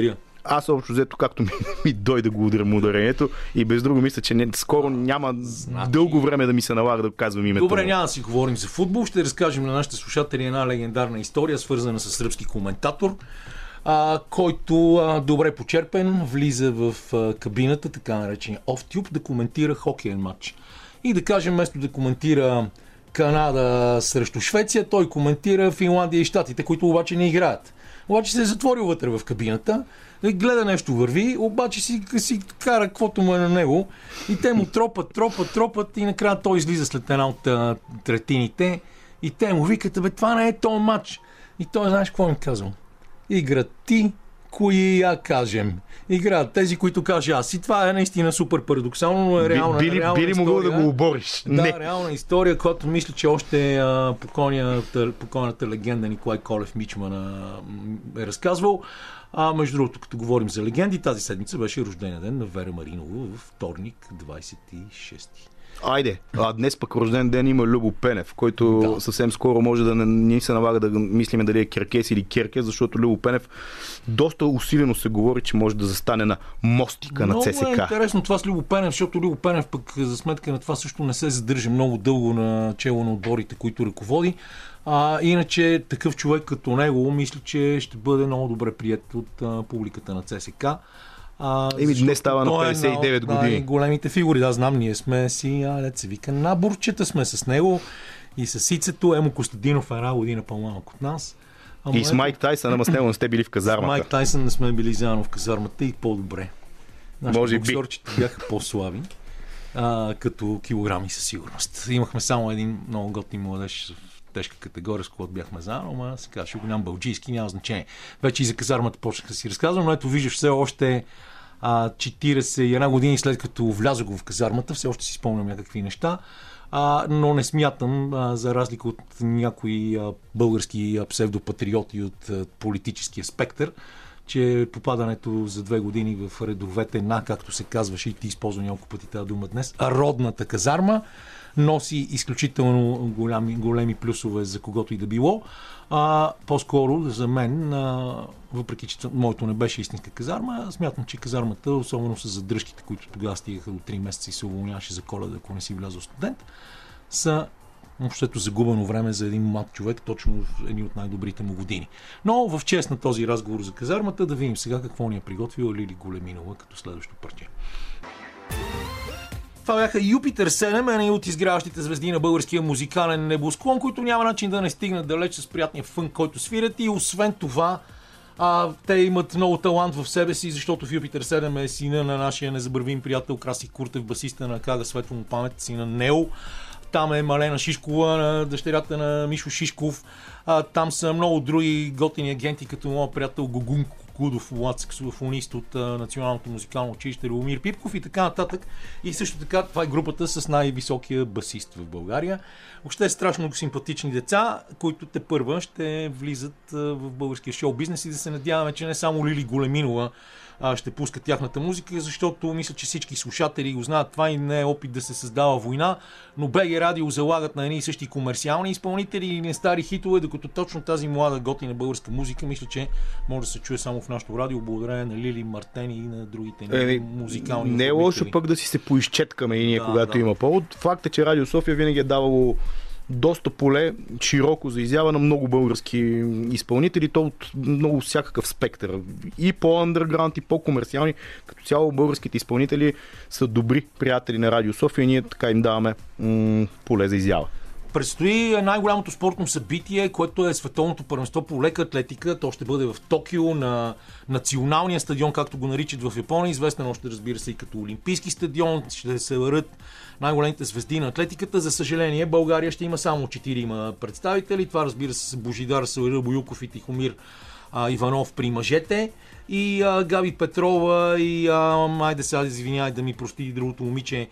Аз общо взето, както ми, ми дойде го ударям ударението и без друго мисля, че не, скоро няма значи... дълго време да ми се налага да казвам името. Добре, няма да си говорим за футбол. Ще разкажем на нашите слушатели една легендарна история, свързана с сръбски коментатор, а, който а, добре почерпен влиза в а, кабината, така наречения off-tube, да коментира хокеен матч. И да кажем, вместо да коментира Канада срещу Швеция, той коментира Финландия и Щатите, които обаче не играят. Обаче се е затворил вътре в кабината, гледа нещо върви, обаче си, си кара каквото му е на него и те му тропат, тропат, тропат и накрая той излиза след една от а, третините и те му викат, бе, това не е този матч. И той, знаеш какво им казал? Игра ти, кои я кажем. Играят тези, които кажа аз. И това е наистина супер парадоксално, но е реална, би, би, реална би ли история. могъл да го обориш? Да, не. реална история, която мисля, че още а, покойната, покойната легенда Николай Колев Мичман а, е разказвал. А между другото, като говорим за легенди, тази седмица беше рождения ден на Вера Маринова във вторник, двадесет и шести. Айде, а днес пък рожден ден има Любо Пенев, който да. съвсем скоро може да не ни се налага да мислиме дали е Киркес или Киркес, защото Любо Пенев доста усилено се говори, че може да застане на мостика много на ЦСКА. Много е интересно това с Любо Пенев, защото Любо Пенев пък за сметка на това също не се задържа много дълго на чело на отборите, които ръководи. А, иначе такъв човек като него мисля, че ще бъде много добре прият от а, публиката на ЦСКА. Еми днес става на петдесет и девет години. години. Големите фигури, да, знам, ние сме си, а, се вика, наборчета сме с него и с Ицето. Емо Костадинов е една година по-малък от нас. Ама и с Майк Тайсън, ама с него не сте били в казармата. С Майк Тайсън не сме били заедно в казармата и по-добре. Нашите боксерчета бяха по-слаби, а, като килограми със сигурност. Имахме само един много готин младеж в тежка категория, с която бяхме заедно, ама сега ще го нямам бълджийски, няма значение. Вече и за казармата почнах да си разказвам, но ето виждаш все още а, четиридесет и една години след като влязох в казармата, все още си спомням някакви неща, а, но не смятам, а, за разлика от някои а, български а, псевдопатриоти от а, политическия спектър, че попадането за две години в редовете на, както се казваше и ти използва няколко пъти тази дума днес, родната казарма, носи изключително големи, големи плюсове за когото и да било. А, по-скоро за мен, а, въпреки че моето не беше истинска казарма, смятам, че казармата, особено с задръжките, които тогава стигаха до три месеца и се уволняваше за Коледа, ако не си влязъл студент, са общото загубено време за един млад човек, точно в едни от най-добрите му години. Но в чест на този разговор за казармата, да видим сега какво ни е приготвила Лили Големинова като следващо парче. Това бяха Юпитер седем, една от изгряващите звезди на българския музикален небосклон, които няма начин да не стигнат далеч с приятния фънк, който свирят, и освен това а, те имат много талант в себе си, защото в Юпитер седем е сина на нашия незабравим приятел Краси Куртев, басиста на Кага, светло му памет, сина Нео. Там е Малена Шишкова, дъщерята на Мишо Шишков. А, там са много други готини агенти, като моят приятел Гогун Кудов, млад саксофонист от а, Националното музикално училище Любомир Пипков и така нататък. И също така това е групата с най-високия басист в България. Въобще страшно симпатични деца, които те първа ще влизат а, в българския шоу-бизнес, и да се надяваме, че не само Лили Големинова а, ще пускат тяхната музика, защото мисля, че всички слушатели го знаят това и не е опит да се създава война, но БГ Радио залагат на едни и същи комерциални изпълнители и не стари хитове, докато точно тази млада готина българска музика мисля, че може да се чуе само в нашото радио, благодарение на Лили, Мартени и на другите е, музикални. Не е лошо пък да си се поизчеткаме и ние, да, когато да. има повод. Факт е, че Радио София винаги е давало доста поле широко за изява на много български изпълнители, то от много всякакъв спектър. И по-андерграунд, и по-комерциални. Като цяло българските изпълнители са добри приятели на Радио София и ние така им даваме м- поле за изява. Предстои най-голямото спортно събитие, което е световното първенство по лека атлетика. То ще бъде в Токио на националния стадион, както го наричат в Япония. Известен още, разбира се, и като Олимпийски стадион. Ще се върят най-големите звезди на атлетиката. За съжаление, България ще има само четирима представители. Това, разбира се, са Божидар Савира Боюков и Тихомир а, Иванов при мъжете. И а, Габи Петрова и а, айде сега извиняй да ми прости другото момиче,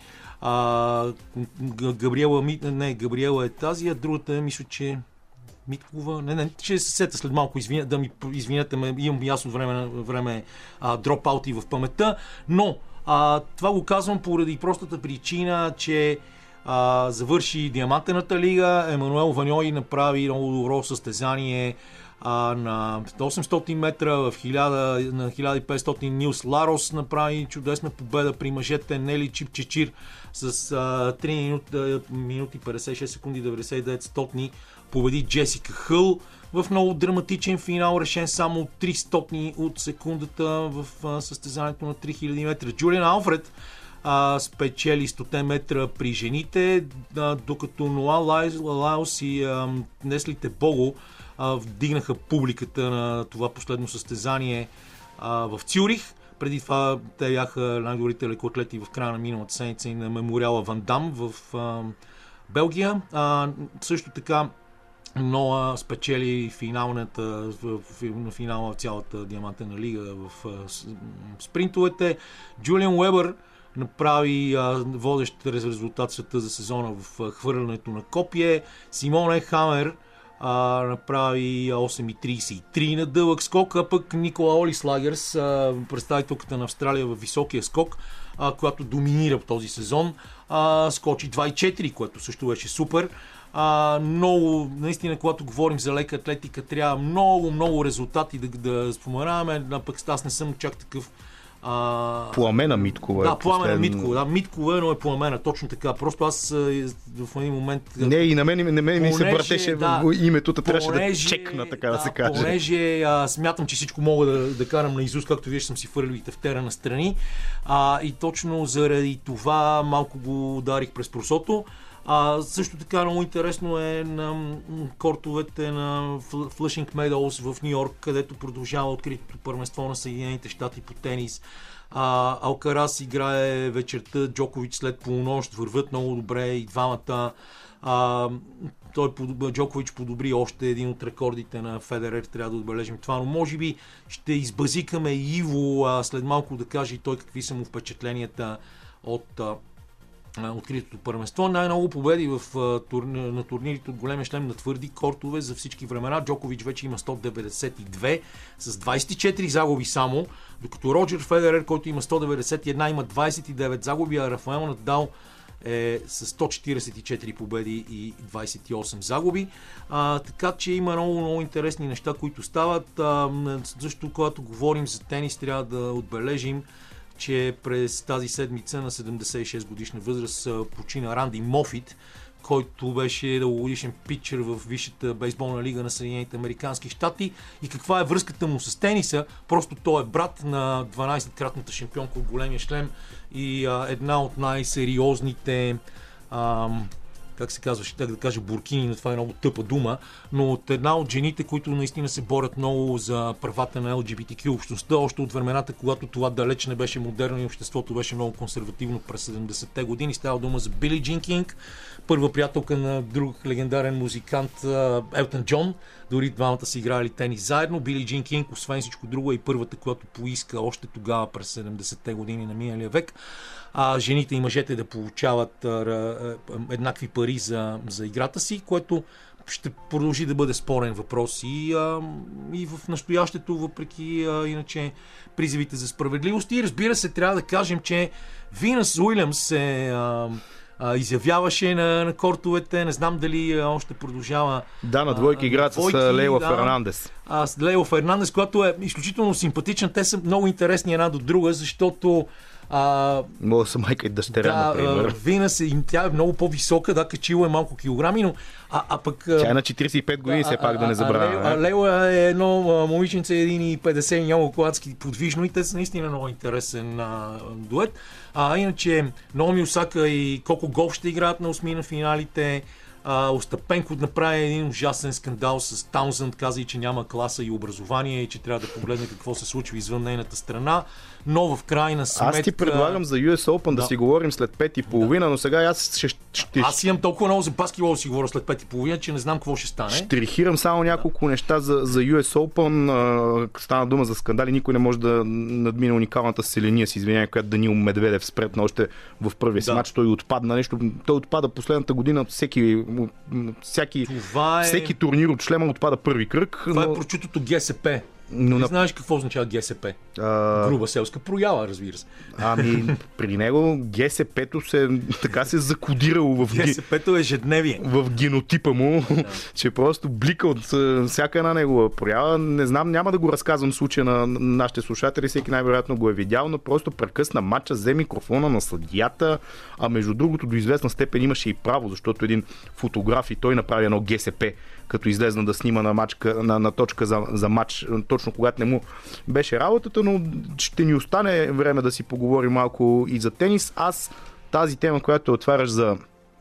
А, Габриела, не, Габриела е тази, а другата е, мисля, че Миткова, не, не, ще се сета след малко, извиня, да ми извинете, ме, имам ясно време, време а, дропаути в паметта, но а, това го казвам поради простата причина, че а, завърши Диамантената лига, Емануел Ваньой направи много добро състезание А, на осемстотин метра в хиляда, на хиляда и петстотин Нилс Ларос направи чудесна победа при мъжете. Нели Чипчичир с а, три минути, минути петдесет и шест секунди деветдесет и девет стотни победи Джесика Хъл в много драматичен финал, решен само от три стотни от секундата в а, състезанието на три хиляди метра. Джулиан Алфред а, спечели сто метра при жените, а, докато Ноа Лайлс и а, Неслите Бого а, вдигнаха публиката на това последно състезание а, в Цюрих. Преди това те бяха най-добрите лекоатлети в края на миналата седмица и на мемориала Ван Дам в а, Белгия. А, също така Ноа спечели финалната, в, в, на финала в цялата диамантена лига в а, спринтовете. Джулиан Уебър направи а, водещ резултат света за сезона в а, хвърлянето на копие. Симон Ехамер а, направи осем тридесет и три на дълъг скок, а пък Никола Олислагерс, а, представителката на Австралия в високия скок, а, която доминира в този сезон, а, скочи двадесет и четири, което също беше супер. А, много, наистина, когато говорим за лека атлетика, трябва много, много резултати да, да споменаваме, а пък аз не съм чак такъв. А... Пламена Миткова. Да, Пламена Миткова. Да, Миткова, но е Пламена, точно така. Просто аз в един момент... Не, и на мен, на мен понеже, ми се въртеше да, името, трябваше понеже, да чекна, така да, да се каже. Понеже а, смятам, че всичко мога да, да карам на изуст, както виж съм си фърлил и тефтера на страни. А, и точно заради това малко го ударих през просото. А, също така много интересно е на кортовете на Flushing Meadows в Ню Йорк, където продължава откритото първенство на Съединените щати по тенис. А, Алкарас играе вечерта, Джокович след полунощ, върват много добре и двамата. А, той, Джокович подобри още един от рекордите на Федерер, трябва да отбележим това, но може би ще избазикаме Иво а, след малко да каже и той какви са му впечатленията от а, откритото първенство. Най-много победи в, турни, на турнирите от големия шлем на твърди кортове за всички времена. Джокович вече има сто деветдесет и две с двадесет и четири загуби само, докато Роджер Федерер, който има сто деветдесет и една, има двадесет и девет загуби, а Рафаел Надал е с сто четиридесет и четири победи и двадесет и осем загуби. А, така че има много, много интересни неща, които стават. А, също когато говорим за тенис, трябва да отбележим, че през тази седмица на седемдесет и шест годишна възраст почина Ранди Мофит, който беше дългогодишен питчер в висшата бейсболна лига на Съединените американски щати. И каква е връзката му с тениса? Просто той е брат на дванадесеткратната шампионка от големия шлем и а, една от най-сериозните а, как се казва, ще да кажа буркини, но това е много тъпа дума, но от една от жените, които наистина се борят много за правата на Ел Джи Би Ти Кю общността, още от времената, когато това далеч не беше модерно и обществото беше много консервативно през седемдесетте години. Става дума за Били Джин Кинг, първа приятелка на друг легендарен музикант Елтън Джон. Дори двамата са играли тенис заедно. Били Джин Кинг, освен всичко друго, е и първата, която поиска още тогава през седемдесетте години на миналия век, а жените и мъжете да получават а, а, еднакви пари за, за играта си, което ще продължи да бъде спорен въпрос и, а, и в настоящето, въпреки а, иначе призивите за справедливост. И разбира се, трябва да кажем, че Винъс Уилямс се а, а, изявяваше на, на кортовете, не знам дали а, още продължава. Да, на двойки играят с Лейла да, Фернандес. А, с Лейла Фернандес, която е изключително симпатична. Те са много интересни една до друга, защото А, Мога са майка и дъщеря, да, например. Винъс е, тя е много по-висока, да, качила е малко килограми, но а, а пък... Тя е на четиридесет и пет години, все пак да не забравяме. А, а Лейла е едно момиченце, един и петдесет, няма колацки подвижно и те са наистина много интересен а, дует. А иначе Наоми Осака и Коко Гауф ще играят на осми на финалите. Uh, Остапенко направи един ужасен скандал с Таунсънд, каза и, че няма класа и образование и че трябва да погледне какво се случва извън нейната страна, но в крайна сметка... Аз ти предлагам за Ю Ес Open да, да си говорим след пет и половина, да. Но сега аз ще... ще... Аз имам толкова много за баскетбол да си говоря след пет и половина, че не знам какво ще стане. Штрихирам само няколко да. неща за, за Ю Ес Open. Uh, стана дума за скандали, никой не може да надмине уникалната селения си, извиняй, която Данил Медведев спретна още в първия си да. матч. Той отпадна нещо. Той отпада последната година от всеки Всяки, е... всеки турнир от шлема отпада първи кръг. Това но... е прочутото Ге Ес Пе. Но Не на... знаеш какво означава Ге Ес Пе? А... Груба селска проява, разбира се. Ами, при него Ге Ес Пе-то се, така се закодирало в, Ге Ес Пе-то е ежедневие. в генотипа му, да. Че просто блика от всяка една негова проява. Не знам, няма да го разказвам в случая на нашите слушатели, всеки най-вероятно го е видял, но просто прекъсна матча, взе микрофона на съдията, а между другото до известна степен имаше и право, защото един фотограф и той направи едно Ге Ес Пе, като излезна да снима на, мачка, на, на точка за, за матч, точно когато не му беше работата, но ще ни остане време да си поговорим малко и за тенис. Аз тази тема, която отваряш за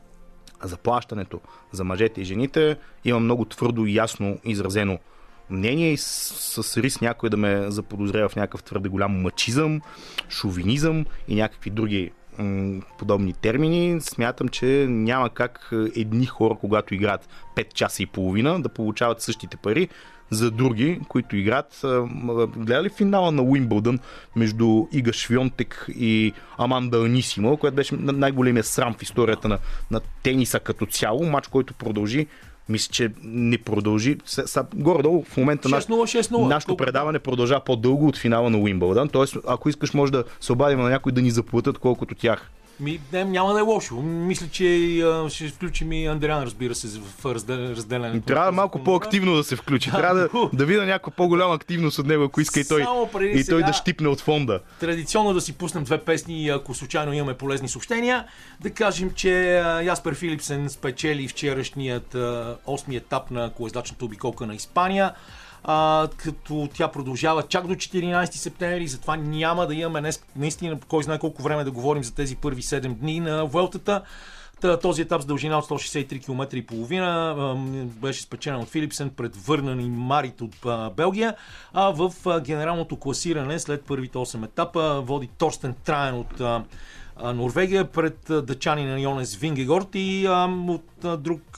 заплащането за мъжете и жените, имам много твърдо и ясно изразено мнение и с, с риск някой да ме заподозрява в някакъв твърде голям мачизъм, шовинизъм и някакви други м- подобни термини. Смятам, че няма как едни хора, когато играят пет часа и половина, да получават същите пари за други, които играят. Гледа ли финала на Уимбълдън между Ига Швионтек и Аманда Анисима, което беше най-големия срам в историята на, на тениса като цяло, матч, който продължи. Мисля, че не продължи. Горе-долу в момента шест нула, шест нула. Нашето предаване продължава по-дълго от финала на Уимбълдън. Тоест, ако искаш, може да се обадим на някой да ни заплатят колкото тях. Ми, не, няма да е лошо. Мисля, че а, ще включим и Андриан, разбира се, в разделянето. Трябва малко по-активно да се включи. Трябва да, да видя някаква по-голяма активност от него, ако иска и той, и той да щипне от фонда. Традиционно да си пуснем две песни, ако случайно имаме полезни съобщения. Да кажем, че Яспер Филипсен спечели вчерашният осми етап на колездачната обиколка на Испания. А, като тя продължава чак до четиринайсети септември, затова няма да имаме днес, наистина кой знае колко време да говорим за тези първи седем дни на Vuelta-та. Този етап с дължина от сто шейсет и три километра и половина беше спечелен от Филипсен пред Върнан и Марит от Белгия, а в генералното класиране след първите осем етапа води Торстен Траен от Норвегия пред дъчанина Йонес Вингегорд и от друг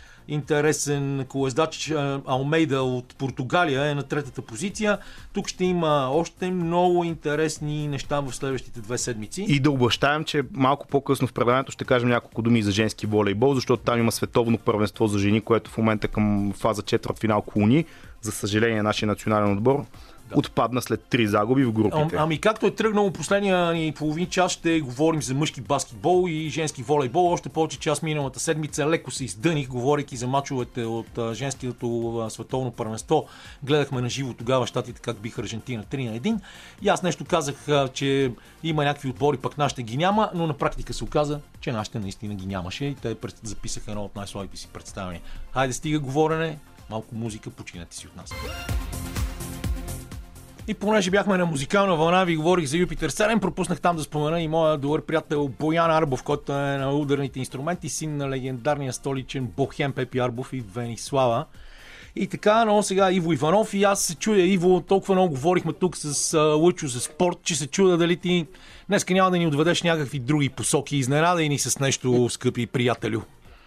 интересен колездач Алмейда от Португалия е на третата позиция. Тук ще има още много интересни неща в следващите две седмици. И да обещаем, че малко по-късно в предаването ще кажем няколко думи за женски волейбол, защото там има световно първенство за жени, което в момента към фаза четвъртфинал клони. За съжаление, нашия национален отбор да. Отпадна след три загуби в групите. А, ами както е тръгнало последния ни половин час, ще говорим за мъжки баскетбол и женски волейбол. Още повече, че аз миналата седмица леко се издъних, говорейки за мачовете от а, женското а, световно първенство. Гледахме на живо тогава щатите как биха Аржентина три на едно. И аз нещо казах, а, че има някакви отбори, пък нашите ги няма, но на практика се оказа, че нашите наистина ги нямаше и те записаха едно от най-слабите си представяния. Хайде, стига говорене, малко музика, починете си от нас. И понеже бяхме на музикална вълна, ви говорих за Юпитер седем, пропуснах там да спомена и моя добър приятел Боян Арбов, който е на ударните инструменти, син на легендарния столичен бохем Пепи Арбов и Венислава. И така, но сега Иво Иванов и аз се чудя, Иво, толкова много говорихме тук с а, Лъчо за спорт, че се чудя дали ти днеска няма да ни отведеш някакви други посоки, изненадай ни с нещо, скъпи приятелю.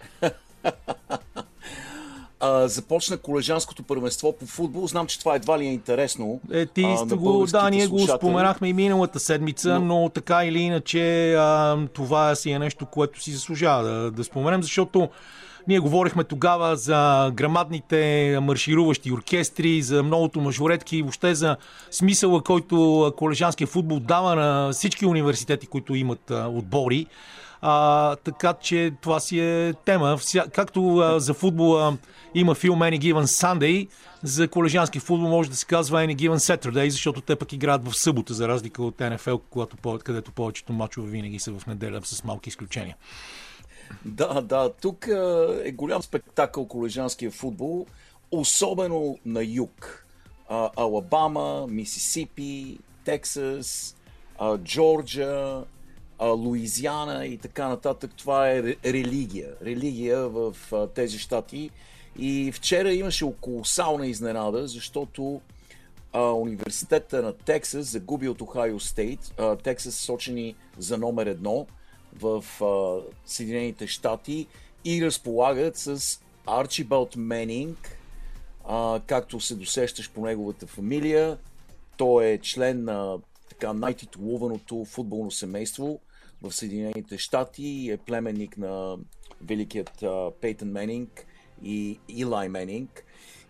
Uh, започна колежанското първенство по футбол. Знам, че това едва ли е интересно. Е, ти uh, го, да, ние го споменахме и миналата седмица, но, но така или иначе а, това си е нещо, което си заслужава да, да споменем, защото ние говорихме тогава за грамадните маршируващи оркестри, за многото мажоретки и въобще за смисъла, който колежанския футбол дава на всички университети, които имат а, отбори. А, така че това си е тема. Вся, както а, за футбола има филм Any Given Sunday, за колежански футбол може да се казва Any Given Saturday, защото те пък играят в събота, за разлика от Н Ф Л, когато, където повечето мачове винаги са в неделя, с малки изключения. Да, да, тук е голям спектакъл колежанския футбол, особено на юг. А, Алабама, Мисисипи, Тексас, а, Джорджия, Луизиана и така нататък. Това е религия. Религия в а, тези щати. И вчера имаше колосална изненада, защото а, университета на Тексас загуби от Охайо Стейт. А, Тексас са сочени за номер едно в а, Съединените щати и разполагат с Арчибалд Менинг, а, както се досещаш по неговата фамилия. Той е член на така най-титулуваното футболно семейство в Съединените щати и е племенник на великият uh, Пейтън Менинг и Илай Менинг.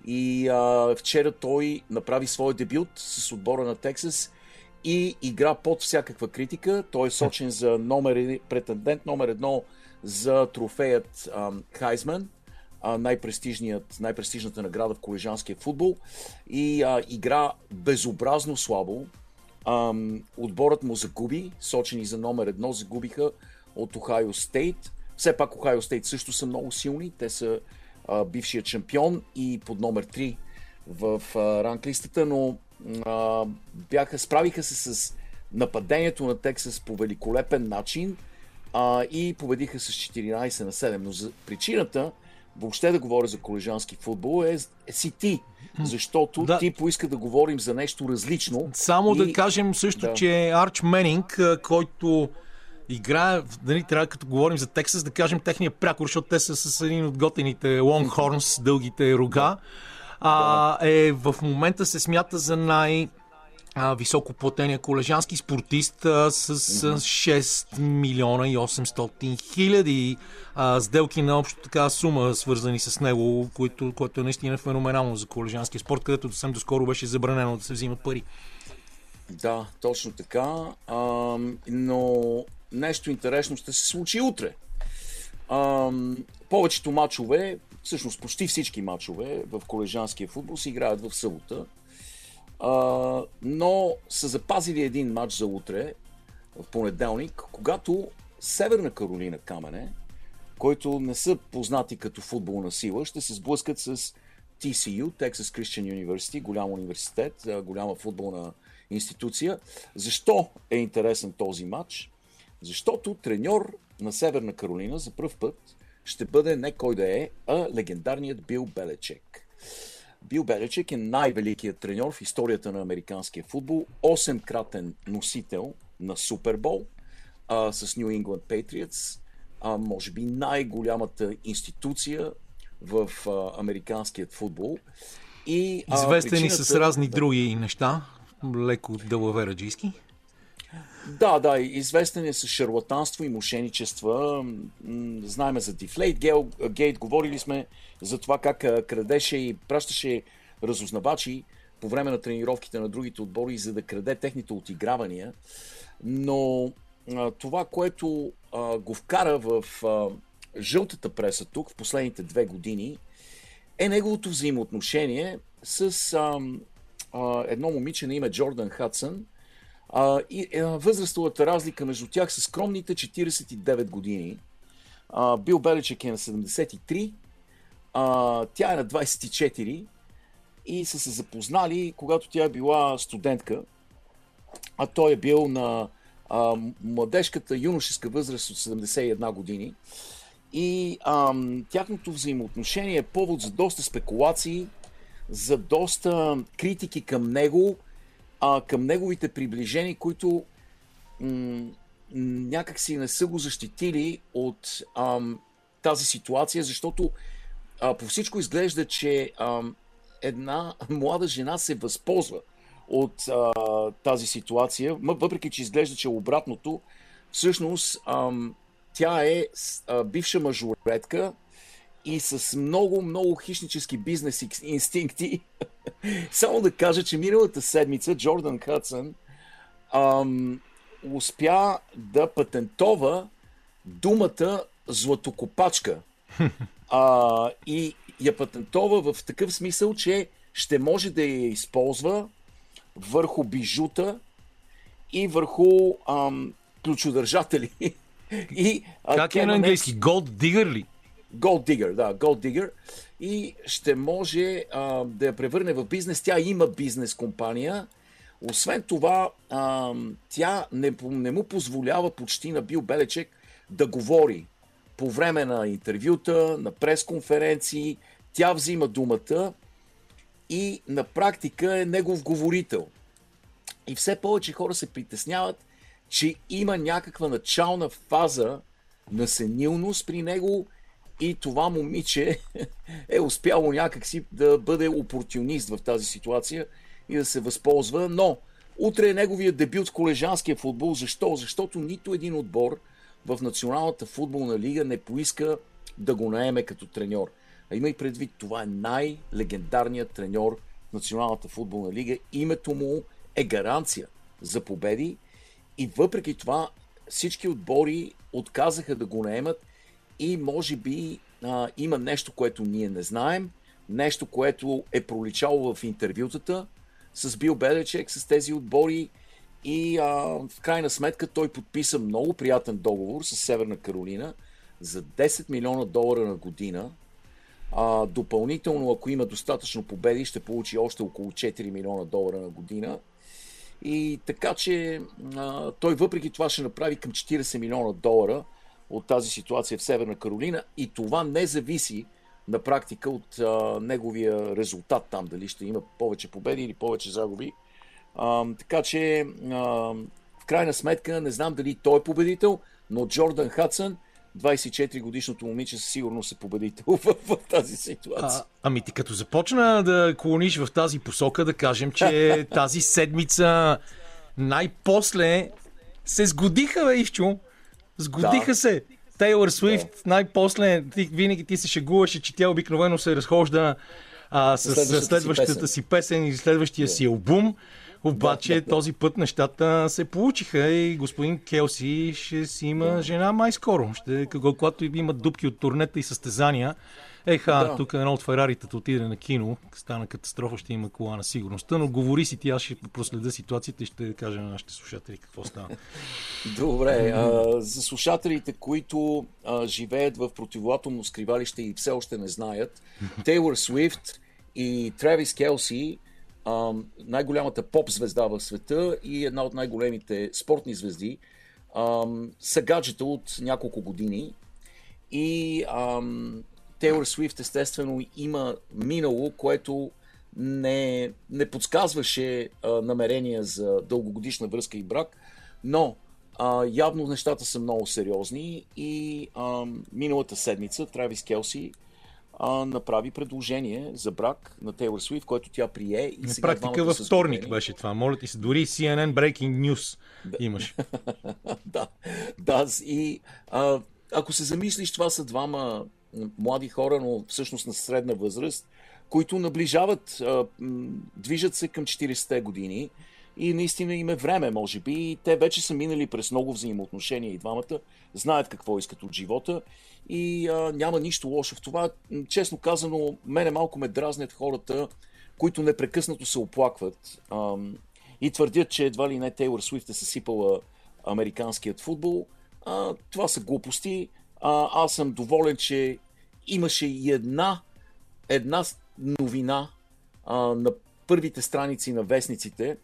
И а, вчера той направи своя дебют с отбора на Тексас и игра под всякаква критика. Той е сочен за номер, претендент номер едно за трофеят Хайзман, най-престижният, най-престижната награда в колежанския футбол. И а, игра безобразно слабо. А, отборът му загуби, сочени за номер едно, загубиха от Охайо Стейт. Все пак Охайо Стейт също са много силни. Те са а, бившият шампион и под номер три в а, ранглистата, но а, бяха, справиха се с нападението на Тексас по великолепен начин а, и победиха с четиринайсет на седем. Но за причината въобще да говоря за колежански футбол е, е си ти, защото да. Ти поиска да говорим за нещо различно. Само и... да кажем също, да. че Арч Менинг, който играе, дали трябва като говорим за Тексас, да кажем техния прякор, защото те са с един от готените Лонгхорнс, дългите рога, да. А, е, в момента се смята за най- високо платения колежански спортист а, с, с шест милиона и осемстотин хиляди а, сделки на общо така сума, свързани с него, което, което е наистина феноменално за колежанския спорт, където съвсем доскоро беше забранено да се взимат пари. Да, точно така. А, но нещо интересно ще се случи утре. А, повечето мачове, всъщност почти всички мачове в колежанския футбол се играят в събота. Uh, но са запазили един матч за утре, в понеделник, когато Северна Каролина, Камене, които не са познати като футболна сила, ще се сблъскат с Ти Си Ю, Texas Christian University, голям университет, голяма футболна институция. Защо е интересен този матч? Защото треньор на Северна Каролина за пръв път ще бъде не кой да е, а легендарният Бил Беличек. Бил Беличек е най-великият треньор в историята на американския футбол, осемкратен носител на Супербол а, с New England Patriots, а, може би най-голямата институция в а, американският футбол. И, а, известен причината... и с разни да. други неща, леко делавераджийски. Да, да, известен е с шарлатанство и мошеничества. Знаеме за Deflate Gate, говорили сме за това как крадеше и пращаше разузнавачи по време на тренировките на другите отбори, за да краде техните отигравания. Но а, това, което а, го вкара в а, жълтата преса тук в последните две години, е неговото взаимоотношение с а, а, едно момиче на име Джордан Хадсън, Uh, и uh, възрастовата разлика между тях са скромните четирийсет и девет години. Uh, Бил Беличек е на седемдесет и три, uh, тя е на двайсет и четири и са се запознали, когато тя е била студентка, а той е бил на uh, младежката юношеска възраст от седемдесет и една години. И uh, тяхното взаимоотношение е повод за доста спекулации, за доста критики към него, А, към неговите приближени, които м- някак си не са го защитили от ам, тази ситуация, защото а, по всичко изглежда, че ам, една млада жена се възползва от а, тази ситуация, въпреки че изглежда, че обратното, всъщност ам, тя е а, бивша мажоретка и с много, много хищнически бизнес инстинкти. Само да кажа, че миналата седмица Джордан Хадсън ам, успя да патентова думата златокопачка. А, и я патентова в такъв смисъл, че ще може да я използва върху бижута и върху ам, ключодържатели. И, а, как е на английски? Gold digger ли? Gold Digger, да, Gold Digger. И ще може а, да я превърне в бизнес. Тя има бизнес компания. Освен това, а, тя не, не му позволява почти на Бил Беличек да говори по време на интервюта, на пресконференции. Тя взима думата и на практика е негов говорител. И все повече хора се притесняват, че има някаква начална фаза на сенилност при него и това момиче е успяло някакси да бъде опортюнист в тази ситуация и да се възползва. Но утре е неговия дебют в колежанския футбол. Защо? Защото нито един отбор в Националната футболна лига не поиска да го наеме като треньор. А има и предвид, това е най-легендарният треньор в Националната футболна лига. Името му е гаранция за победи и въпреки това всички отбори отказаха да го наемат и може би а, има нещо, което ние не знаем, нещо, което е проличало в интервютата с Бил Беличек, с тези отбори и а, в крайна сметка той подписа много приятен договор с Северна Каролина за десет милиона долара на година. А, допълнително, ако има достатъчно победи, ще получи още около четири милиона долара на година. И така че а, той въпреки това ще направи към четирийсет милиона долара от тази ситуация в Северна Каролина и това не зависи на практика от а, неговия резултат там, дали ще има повече победи или повече загуби. А, така че а, в крайна сметка не знам дали той е победител, но Джордан Хадсън, двайсет и четири годишното момиче, със сигурност е победител в, в тази ситуация. А, ами ти като започна да клониш в тази посока, да кажем, че тази седмица най-после се сгодиха, бе, Ивчо. Сгодиха да. се. Тейлър Суифт да. най-после, ти, винаги ти се шегуваше, че тя обикновено се разхожда а, с следващата, следващата си песен и следващия да. си албум. Обаче да, да, да. този път нещата се получиха и господин Келси ще си има да. жена май скоро. Ще, когато имат дупки от турнета и състезания, еха, да. тук едно от Фераритата отиде на кино, стана катастрофа, ще има кола на сигурността, но говори си ти, аз ще проследа ситуацията и ще кажа на нашите слушатели какво става. Добре, а, за слушателите, които а, живеят в противоатомно скривалище и все още не знаят, Тейлър Суифт и Тревис Келси, Uh, най-голямата поп-звезда в света и една от най-големите спортни звезди, uh, са гаджета от няколко години и Тейлър Суифт естествено има минало, което не, не подсказваше uh, намерения за дългогодишна връзка и брак, но uh, явно нещата са много сериозни и uh, миналата седмица Тревис Келси А, направи предложение за брак на Тейлър Суифт, който тя прие. И на сега практика във вторник сгодени. Беше това. Моля ти се, дори Си Ен Ен Breaking News да. имаш. да, да. И а, ако се замислиш, това са двама млади хора, но всъщност на средна възраст, които наближават, а, движат се към четирийсетте години и наистина им е време, може би. И те вече са минали през много взаимоотношения и двамата, знаят какво искат от живота и а, няма нищо лошо в това. Честно казано, мене малко ме дразнят хората, които непрекъснато се оплакват а, и твърдят, че едва ли не Тейлър Суифт е съсипала американският футбол. А, това са глупости. А, аз съм доволен, че имаше и една, една новина а, на първите страници на вестниците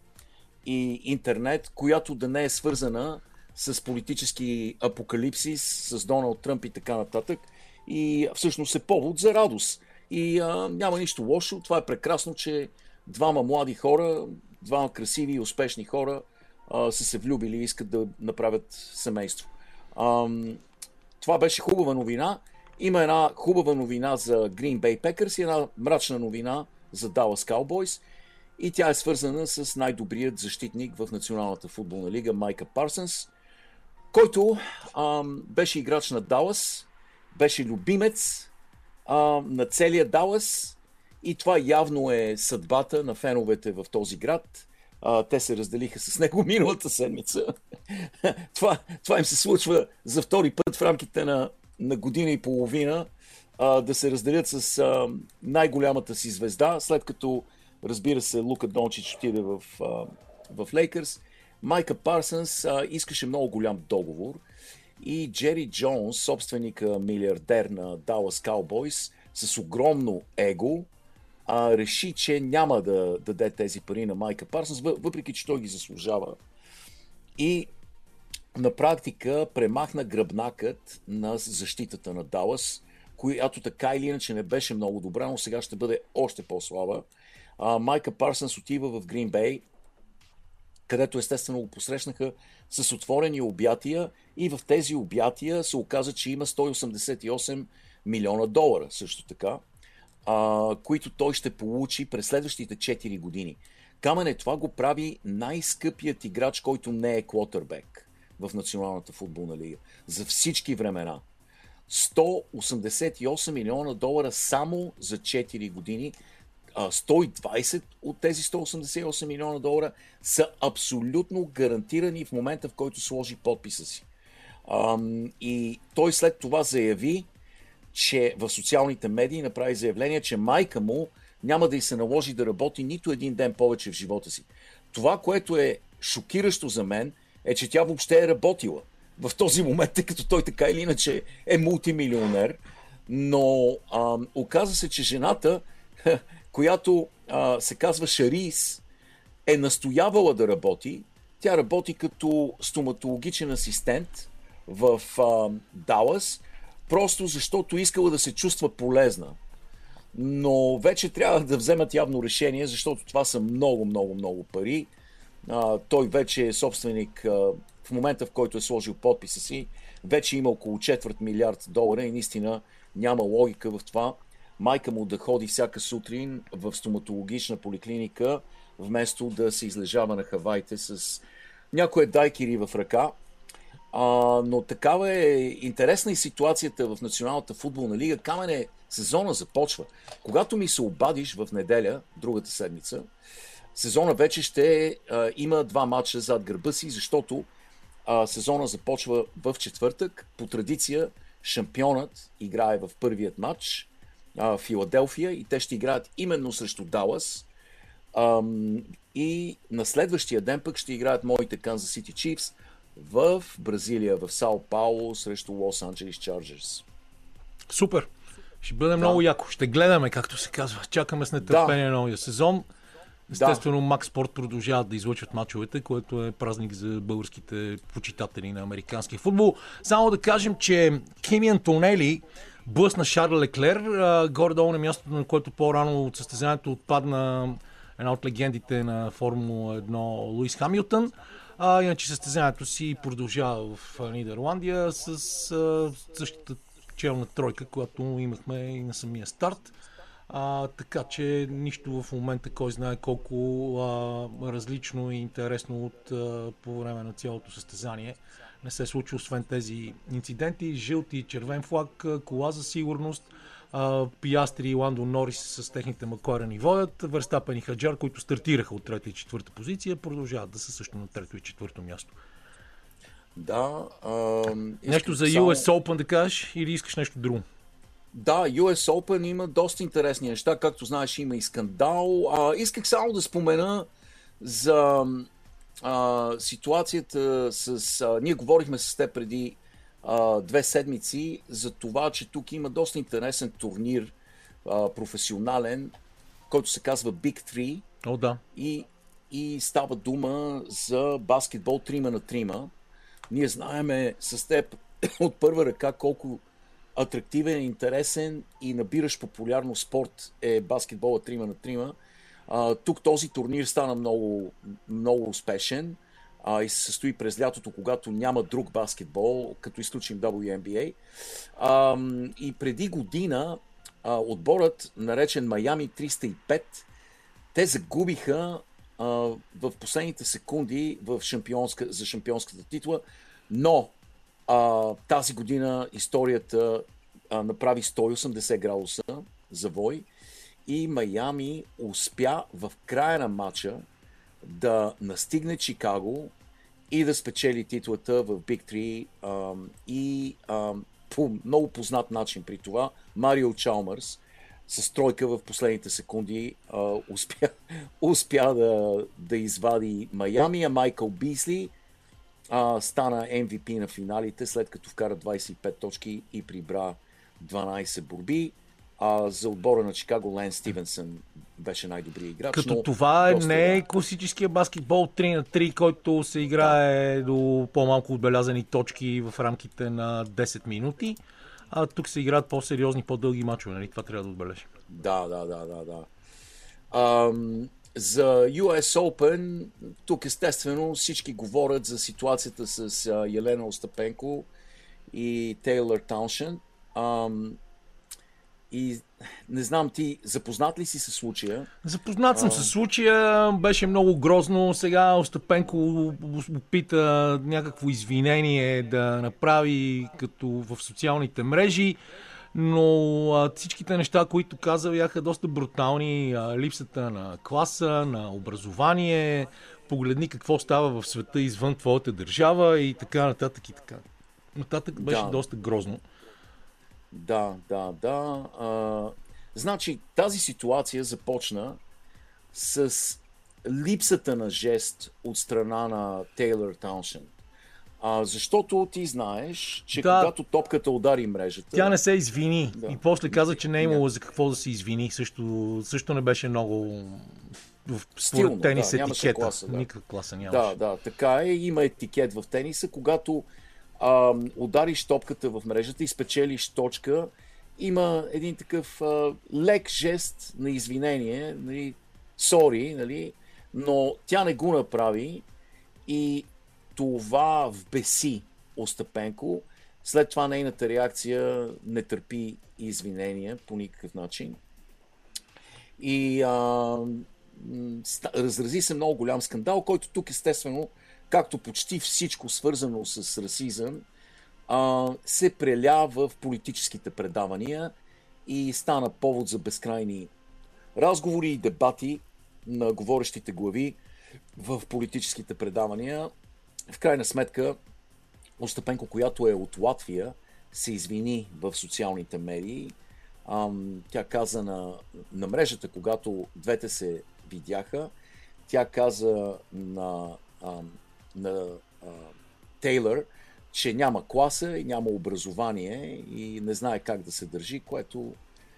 и интернет, която да не е свързана с политически апокалипсис, с Доналд Тръмп и така нататък. И всъщност е повод за радост. И а, няма нищо лошо. Това е прекрасно, че двама млади хора, двама красиви и успешни хора а, са се влюбили и искат да направят семейство. А, това беше хубава новина. Има една хубава новина за Green Bay Packers и една мрачна новина за Dallas Cowboys. И тя е свързана с най-добрият защитник в Националната футболна лига Майка Парсънс, който а, беше играч на Далас, беше любимец а, на целия Далас и това явно е съдбата на феновете в този град. А, те се разделиха с него миналата седмица. това, това им се случва за втори път в рамките на, на година и половина а, да се разделят с а, най-голямата си звезда, след като, разбира се, Лука Дончич отиде в, а, в Лейкърс. Майка Парсънс а, искаше много голям договор и Джери Джонс, собственика милиардер на Dallas Cowboys, с огромно его, а, реши, че няма да даде тези пари на Майка Парсънс, въпреки че той ги заслужава. И на практика премахна гръбнакът на защитата на Далас, която така или иначе не беше много добра, но сега ще бъде още по-слаба. А, Майка Парсънс отива в Green Bay, където естествено го посрещнаха с отворени обятия и в тези обятия се оказа, че има сто осемдесет и осем милиона долара също така, а, които той ще получи през следващите четири години. Камене, това го прави най-скъпият играч, който не е квотърбек в Националната футболна лига. За всички времена. сто осемдесет и осем милиона долара само за четири години. сто и двайсет от тези сто осемдесет и осем милиона долара са абсолютно гарантирани в момента, в който сложи подписа си. И той след това заяви, че в социалните медии направи заявление, че майка му няма да й се наложи да работи нито един ден повече в живота си. Това, което е шокиращо за мен, е, че тя въобще е работила в този момент, тъй като той така или иначе е мултимилионер, но а, оказа се, че жената, която а, се казва Шарис, е настоявала да работи. Тя работи като стоматологичен асистент в а, Далас, просто защото искала да се чувства полезна. Но вече трябва да вземат явно решение, защото това са много, много, много пари. А, той вече е собственик, а, в момента в който е сложил подписа си, вече има около четвърт милиард долара и наистина няма логика в това майка му да ходи всяка сутрин в стоматологична поликлиника, вместо да се излежава на Хаваите с някоя дайкири в ръка. А, но такава е интересна и ситуацията в Националната футболна лига. Камене, сезона започва. Когато ми се обадиш в неделя, другата седмица, сезона вече ще а, има два матча зад гърба си, защото а, сезона започва в четвъртък. По традиция шампионът играе в първият матч, а, Филаделфия, и те ще играят именно срещу Далас. А, и на следващия ден пък ще играят моите Канзас Сити Чифс в Бразилия, в Сао Пауло срещу Лос Анджелес Чарджърс. Супер! Ще бъде да. много яко. Ще гледаме, както се казва. Чакаме с нетърпение да. новия сезон. Естествено, да. Макс Спорт продължават да излъчват мачовете, което е празник за българските почитатели на американския футбол. Само да кажем, че Кими Антонели блъсна Шарл Леклер, горе-долу на мястото, на което по-рано от състезанието отпадна една от легендите на Формула едно Луис Хамилтън. А, иначе състезанието си продължава в Нидерландия с а, същата челна тройка, която имахме и на самия старт. А, така че нищо в момента, кой знае колко а, различно и интересно от а, по време на цялото състезание не се случи, освен тези инциденти. Жълти и червен флаг, кола за сигурност, а, Пиастри и Ландо Норис с техните Макларени водят, Верстапен и Хаджар, които стартираха от трета и четвърта позиция, продължават да са също на трето и четвърто място. Да. А, нещо за само... Ю Ес Open да кажеш или искаш нещо друго? Да, Ю Ес Open има доста интересни неща. Както знаеш, има и скандал. А, исках само да спомена за а, ситуацията с... А, ние говорихме с теб преди а, две седмици за това, че тук има доста интересен турнир а, професионален, който се казва Big Three. О, да. И, и става дума за баскетбол трима на трима. Ние знаеме с теб от първа ръка колко атрактивен, интересен и набиращ популярно спорт е баскетбола трима на трима. А, тук този турнир стана много, много успешен а, и се състои през лятото, когато няма друг баскетбол, като изключим Дабъл Ю Ен Би Ей. А, и преди година а, отборът, наречен Майами триста и пет, те загубиха а, в последните секунди в шампионска, за шампионската титла, но а, тази година историята а, направи сто и осемдесет градуса завой и Майами успя в края на матча да настигне Чикаго и да спечели титлата в Big Three а, и а, по много познат начин при това Марио Чалмърс с тройка в последните секунди а, успя, успя да, да извади Майами, а Майкъл Бисли а, стана Ем Ви Пи на финалите, след като вкара двайсет и пет точки и прибра дванайсет борби. А за отбора на Чикаго Лен Стивенсън беше най-добрият играч. Като но това не е класическия баскетбол три на три, който се играе да. до по-малко отбелязани точки в рамките на десет минути. А тук се играят по-сериозни, по-дълги мачове, нали? Това трябва да отбележим. Да, да, да, да, да. Ам, за Ю Ес Open, тук естествено всички говорят за ситуацията с а, Елена Остапенко и Тейлър Тауншенд. Ам, и не знам, ти запознат ли си със случая? Запознат съм със случая, беше много грозно. Сега Остапенко опита някакво извинение да направи като в социалните мрежи, но а, всичките неща, които каза, бяха доста брутални. А, липсата на класа, на образование, погледни какво става в света извън твоята държава и така нататък и така. Нататък беше Да. доста грозно. Да, да, да. А, значи, тази ситуация започна с липсата на жест от страна на Тейлър Тауншенд. А, защото ти знаеш, че Да. когато топката удари мрежата... Тя не се извини. Да. И после каза, че не е имало Не. за какво да се извини. Също, също не беше много в Стилно, според тенис да, нямаше етикета. класа, да. Никаква класа нямаше. Да, да, така е. Има етикет в тениса, когато а, удариш топката в мрежата и спечелиш точка, има един такъв а, лек жест на извинение, нали, sorry, нали, но тя не го направи и това вбеси Остапенко. След това нейната реакция не търпи извинения по никакъв начин. И а, м, ста- разрази се много голям скандал, който тук естествено, както почти всичко свързано с расизъм, а, се преля в политическите предавания и стана повод за безкрайни разговори и дебати на говорещите глави в политическите предавания. В крайна сметка, Остапенко, която е от Латвия, се извини в социалните медии. Ам, тя каза на, на мрежата, когато двете се видяха, тя каза на, ам, на а, Тейлър, че няма класа и няма образование и не знае как да се държи, което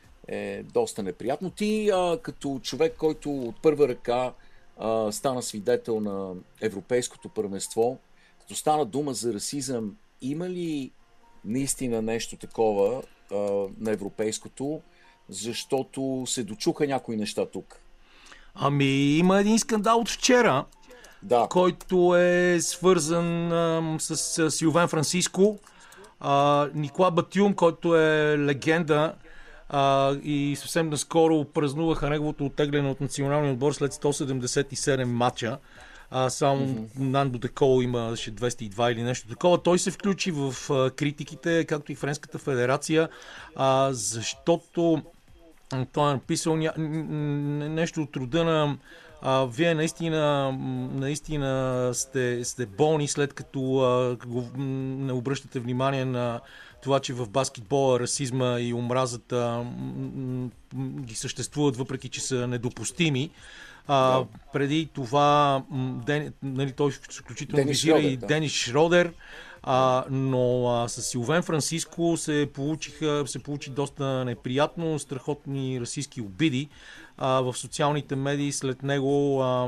е доста неприятно. Ти, а, като човек, който от първа ръка а, стана свидетел на Европейското първенство, като стана дума за расизъм, има ли наистина нещо такова а, на европейското, защото се дочуха някои неща тук? Ами има един скандал от вчера, Да, който е свързан ам, с, с Силвен Франциско. А, Никола Батюм, който е легенда а, и съвсем наскоро празнуваха неговото оттегляне от националния отбор след сто седемдесет и седем матча. А, само mm-hmm. Нандо Деколо имаше двеста и два или нещо такова. Той се включи в а, критиките, както и Френската федерация, а, защото той е написал ня... нещо от рода на а, вие наистина, наистина сте, сте болни, след като а, го, не обръщате внимание на това, че в баскетбола расизма и омразата м- м- ги съществуват, въпреки че са недопустими. А, Да. преди това м, Ден, нали, той включително Денис визира и Шродер, да. Денис Шродер, а, но а, с Силвен Франциско се, получиха, се получи доста неприятно, страхотни расистски обиди а, в социалните медии след него, а,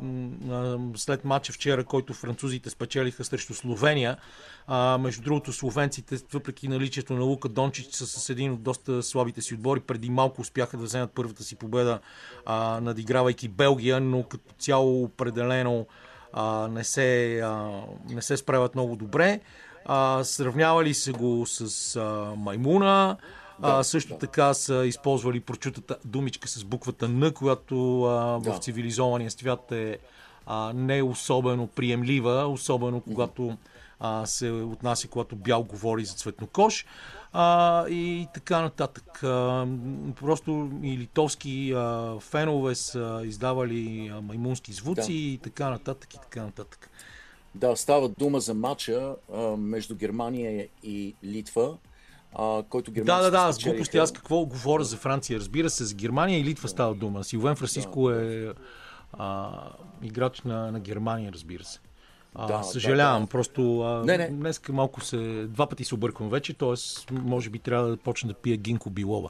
а, след матча вчера, който французите спечелиха срещу Словения. А, между другото, словенците, въпреки наличието на Лука Дончич, са с един от доста слабите си отбори. Преди малко успяха да вземат първата си победа, а, надигравайки Белгия, но като цяло определено а, не, се, а, не се справят много добре. А, сравнявали се го с а, Маймуна. А, Да, също да. така са използвали прочутата думичка с буквата Н, която а, в Да. цивилизования свят е а, не особено приемлива, особено когато а, се отнася, когато бял говори за цветнокож а, и така нататък. А, просто и литовски а, фенове са издавали а, маймунски звуци Да. и така нататък и така нататък. Да, става дума за матча а, между Германия и Литва, а, който Да, германците да, да, с спечелиха. глупости аз какво говоря за Франция. Разбира се, с Германия и Литва става дума. Силвен Франциско е а, играч на, на Германия, разбира се. А, Да, съжалявам, да, да. просто а, Не, не. днес малко се, два пъти се обърквам вече, т.е. може би трябва да почна да пия гинко билова.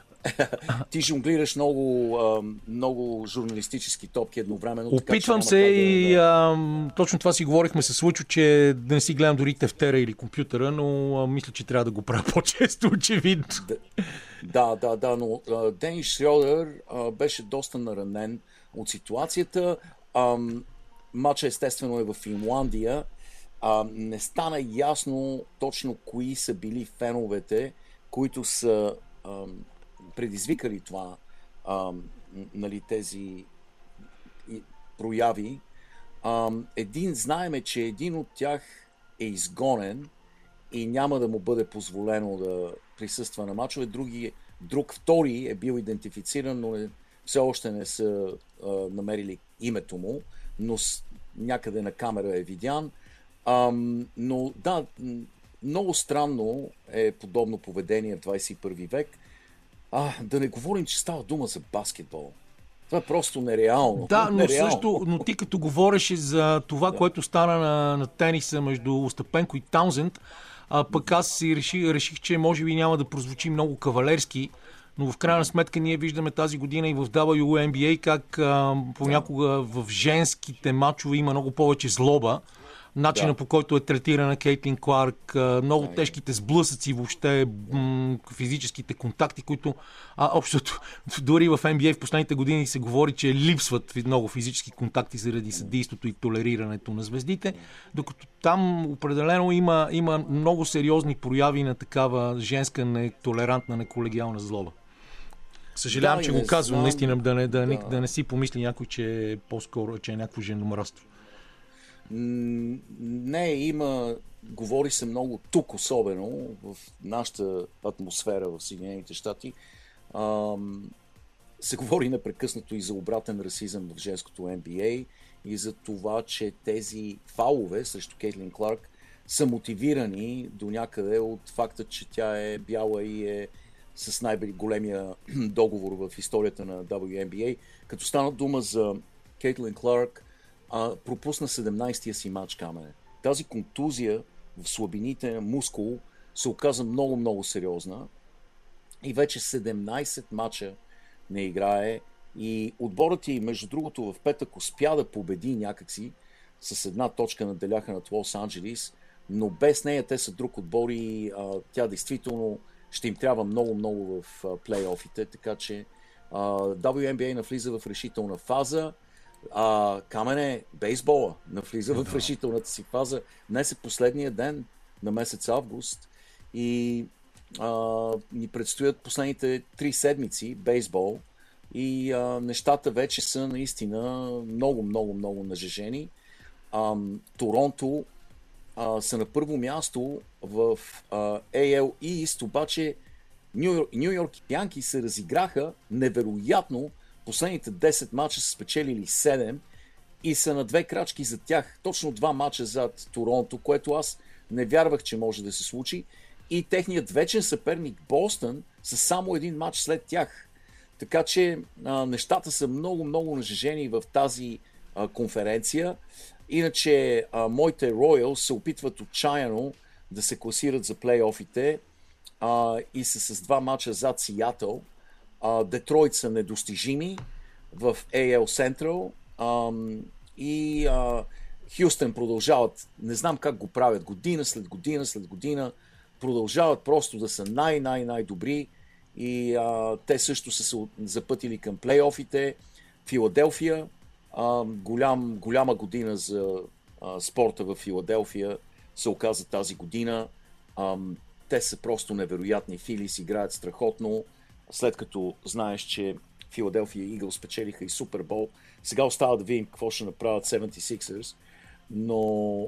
Ти жонглираш много, а, много журналистически топки едновременно. така че Опитвам няма се как да- и да- а, точно това си говорихме със Случо, че да не си гледам дори тефтера или компютъра, но а, мисля, че трябва да го правя по-често, очевидно. Да, да, да, но а, Денис Шрьодер а, беше доста наранен от ситуацията. Ам, матча естествено е в Финландия. А, не стана ясно точно кои са били феновете, които са ам, предизвикали това, а, нали, тези прояви. А, един, знаеме, че един от тях е изгонен и няма да му бъде позволено да присъства на мачове. Други, друг втори е бил идентифициран, но не, все още не са а, намерили името му, но с, някъде на камера е видян. А, но да, много странно е подобно поведение в двадесет и първи век. А, да не говорим, че става дума за баскетбол. Това е просто нереално. Да, но нереално. също, но ти като говореше за това, да. което стана на, на тениса между Остапенко и Таунзенд, а пък аз си реших, реших, че може би няма да прозвучи много кавалерски, но в крайна сметка ние виждаме тази година и в дабъл ю ен би ей как а, понякога в женските мачове има много повече злоба. Начина, да. по който е третирана Кейтлин Кларк, много да, тежките сблъсъци, въобще м- физическите контакти, които а, общото, дори в ен би ей в последните години се говори, че липсват много физически контакти заради съдейството и толерирането на звездите, докато там определено има, има много сериозни прояви на такава женска нетолерантна, неколегиална злоба. Съжалявам, да, че го казвам, знам, наистина, да не, да, да. да не си помисли някой, че е по-скоро, че е някакво женомраство. Не, има, говори се много тук, особено в нашата атмосфера в Съединените щати, ам, се говори непрекъснато и за обратен расизъм в женското ен би ей и за това, че тези фаулове срещу Кейтлин Кларк са мотивирани до някъде от факта, че тя е бяла и е с най-големия договор в историята на дабъл ю ен би ей. Като стана дума за Кейтлин Кларк, а, пропусна седемнадесетия си матч, Камене. Тази контузия в слабините на мускул се оказа много-много сериозна и вече седемнадесет мача не играе и отборът ѝ, между другото, в петък успя да победи някакси, с една точка наделяха над Лос Анджелис, но без нея те са друг отбор и а, тя действително ще им трябва много-много в а, плейофите, така че а, дабъл ю ен би ей навлиза в решителна фаза. А, Камене, бейсбола навлиза в решителната си фаза. Днес е последния ден на месец август и а, ни предстоят последните три седмици бейсбол и а, нещата вече са наистина много, много, много нажежени. А, Торонто а, са на първо място в а, ей ел East, обаче Ню Йорк Янки се разиграха невероятно. Последните десет мача са спечелили седем и са на две крачки за тях. Точно два мача зад Торонто, което аз не вярвах, че може да се случи. И техният вечен съперник Бостън са само един мач след тях. Така че а, нещата са много-много нажежени в тази а, конференция. Иначе а, моите Royals се опитват отчаяно да се класират за плейофите а, и са с два мача зад Сиатъл. Детройт са недостижими в ей ел Central um, и uh, Хюстън продължават, не знам как го правят, година след година след година, продължават просто да са най-най-най-добри и uh, те също са се запътили към плейофите. Филаделфия, uh, голям, голяма година за uh, спорта в Филаделфия се оказа тази година. Um, те са просто невероятни. Филис играят страхотно. След като знаеш, че Филаделфия Игълс спечелиха и Супербол, сега остава да видим какво ще направят седемдесет и шестърс, но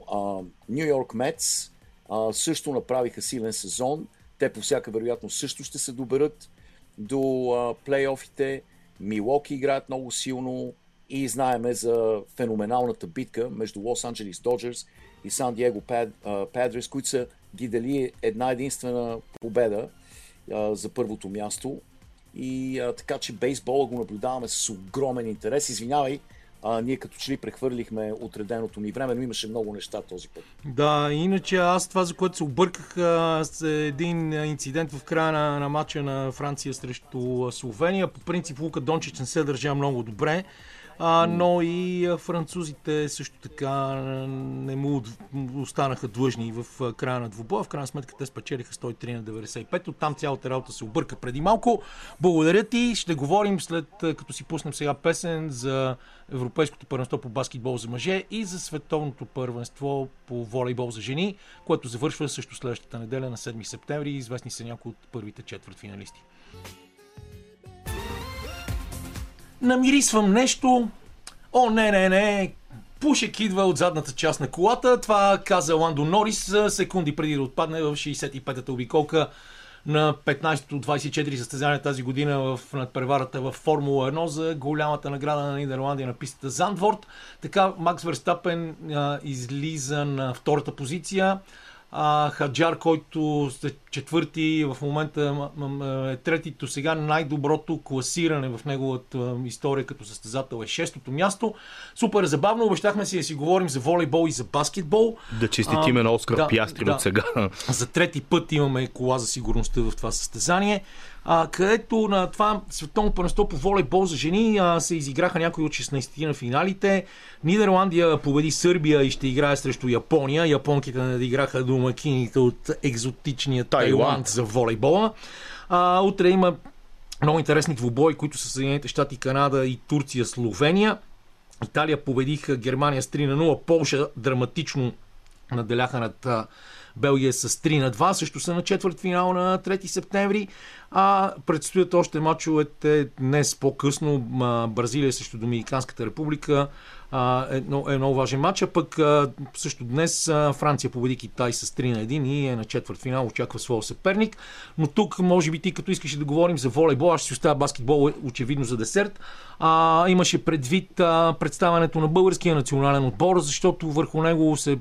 Ню Йорк Метс също направиха силен сезон. Те по всяка вероятност също ще се доберат до а, плейофите. Милуоки играят много силно и знаеме за феноменалната битка между Лос Анджелис Доджерс и Сан Диего Падрес, които са ги дали една единствена победа а, за първото място. И а, така че бейсбола го наблюдаваме с огромен интерес. Извинявай, а, ние като че ли прехвърлихме отреденото ни време, но имаше много неща този път. Да, иначе аз това, за което се обърках, с един инцидент в края на, на матча на Франция срещу Словения. По принцип Лука Дончич не се държа много добре, а, но и французите също така не му останаха длъжни в края на двубоя. В крайна сметка те спечелиха сто и три на деветдесет и пет. Оттам цялата работа се обърка преди малко. Благодаря ти. Ще говорим след като си пуснем сега песен за Европейското първенство по баскетбол за мъже и за Световното първенство по волейбол за жени, което завършва също следващата неделя на седми септември. Известни са някои от първите четвъртфиналисти. намирисвам нещо. О, не, не, не. Пушек идва от задната част на колата. Това каза Ландо Норис секунди преди да отпадне в шейсет и петата обиколка на петнайсето двайсет и четири състезания тази година в надпреварата в Формула едно за голямата награда на Нидерландия на пистата Зандворт. Така Макс Верстапен а, излиза на втората позиция. А, Хаджар, който е четвърти, в момента е третито, сега най-доброто класиране в неговата история като състезател е шестото място. Супер забавно, обещахме си да си говорим за волейбол и за баскетбол. Да честитиме на Оскар да, Пиастри да. от сега. За трети път имаме кола за сигурността в това състезание, а, където на това световно първенство по волейбол за жени а, се изиграха някои от шестнайсетте на финалите. Нидерландия победи Сърбия и ще играе срещу Япония. Японките надиграха домакините от екзотичния Тайланд за волейбола. А, утре има много интересни двубои, които са Съединените щати, Канада и Турция, Словения. Италия победиха Германия с три на нула. Полша драматично наделяха над Белгия с три на два. Също са на четвърт финал на трети септември. А предстоят още мачовете днес по-късно. Бразилия срещу Доминиканската република е, е много важен матч. А пък също днес Франция победи Китай с три на едно и е на четвърт финал. Очаква своя съперник. Но тук, може би ти като искаш да говорим за волейбол, аз ще си оставя баскетбол очевидно за десерт. А, имаше предвид а, представянето на българския национален отбор, защото върху него се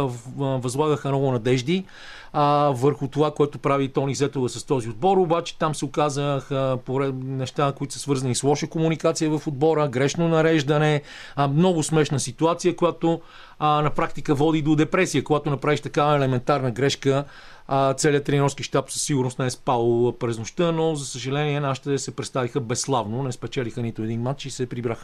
възлагаха много надежди. А, върху това, което прави Тони Зетова с този отбор, обаче там се оказаха неща, които са свързани с лоша комуникация в отбора, грешно нареждане, а, много смешна ситуация, която а, на практика води до депресия. Когато направиш такава елементарна грешка, а, целият тренерски щаб със сигурност не е спал през нощта, но за съжаление нашите се представиха безславно, не спечелиха нито един матч и се прибраха.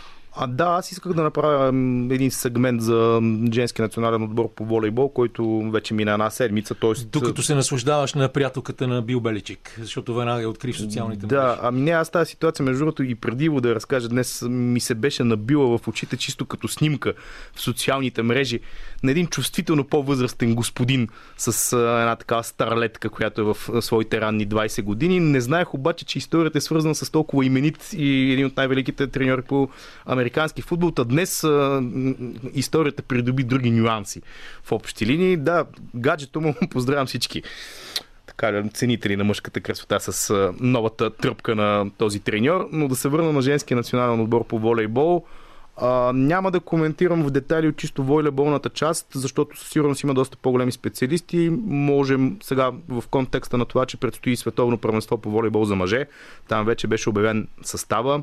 А да, аз исках да направя един сегмент за женски национален отбор по волейбол, който вече мина една седмица. Тоест... Докато се наслаждаваш на приятелката на Бил Беличик, защото веднага я откри в социалните мрежи. Да, ами не, аз тази ситуация, между другото, и преди да я разкажа днес, ми се беше набила в очите чисто като снимка в социалните мрежи на един чувствително по-възрастен господин с една такава старлетка, която е в своите ранни двайсет години. Не знаех обаче, че историята е свързана с толкова именит и един от най-великите треньори по американски футбол. Та днес а, историята придоби други нюанси в общи линии. Да, гаджето му, поздравям всички така, ценители на мъжката красота с а, новата тръпка на този треньор, но да се върна на женския национален отбор по волейбол. А, няма да коментирам в детайли от чисто волейболната част, защото със сигурност има доста по-големи специалисти. Можем сега в контекста на това, че предстои световно първенство по волейбол за мъже. Там вече беше обявен състава.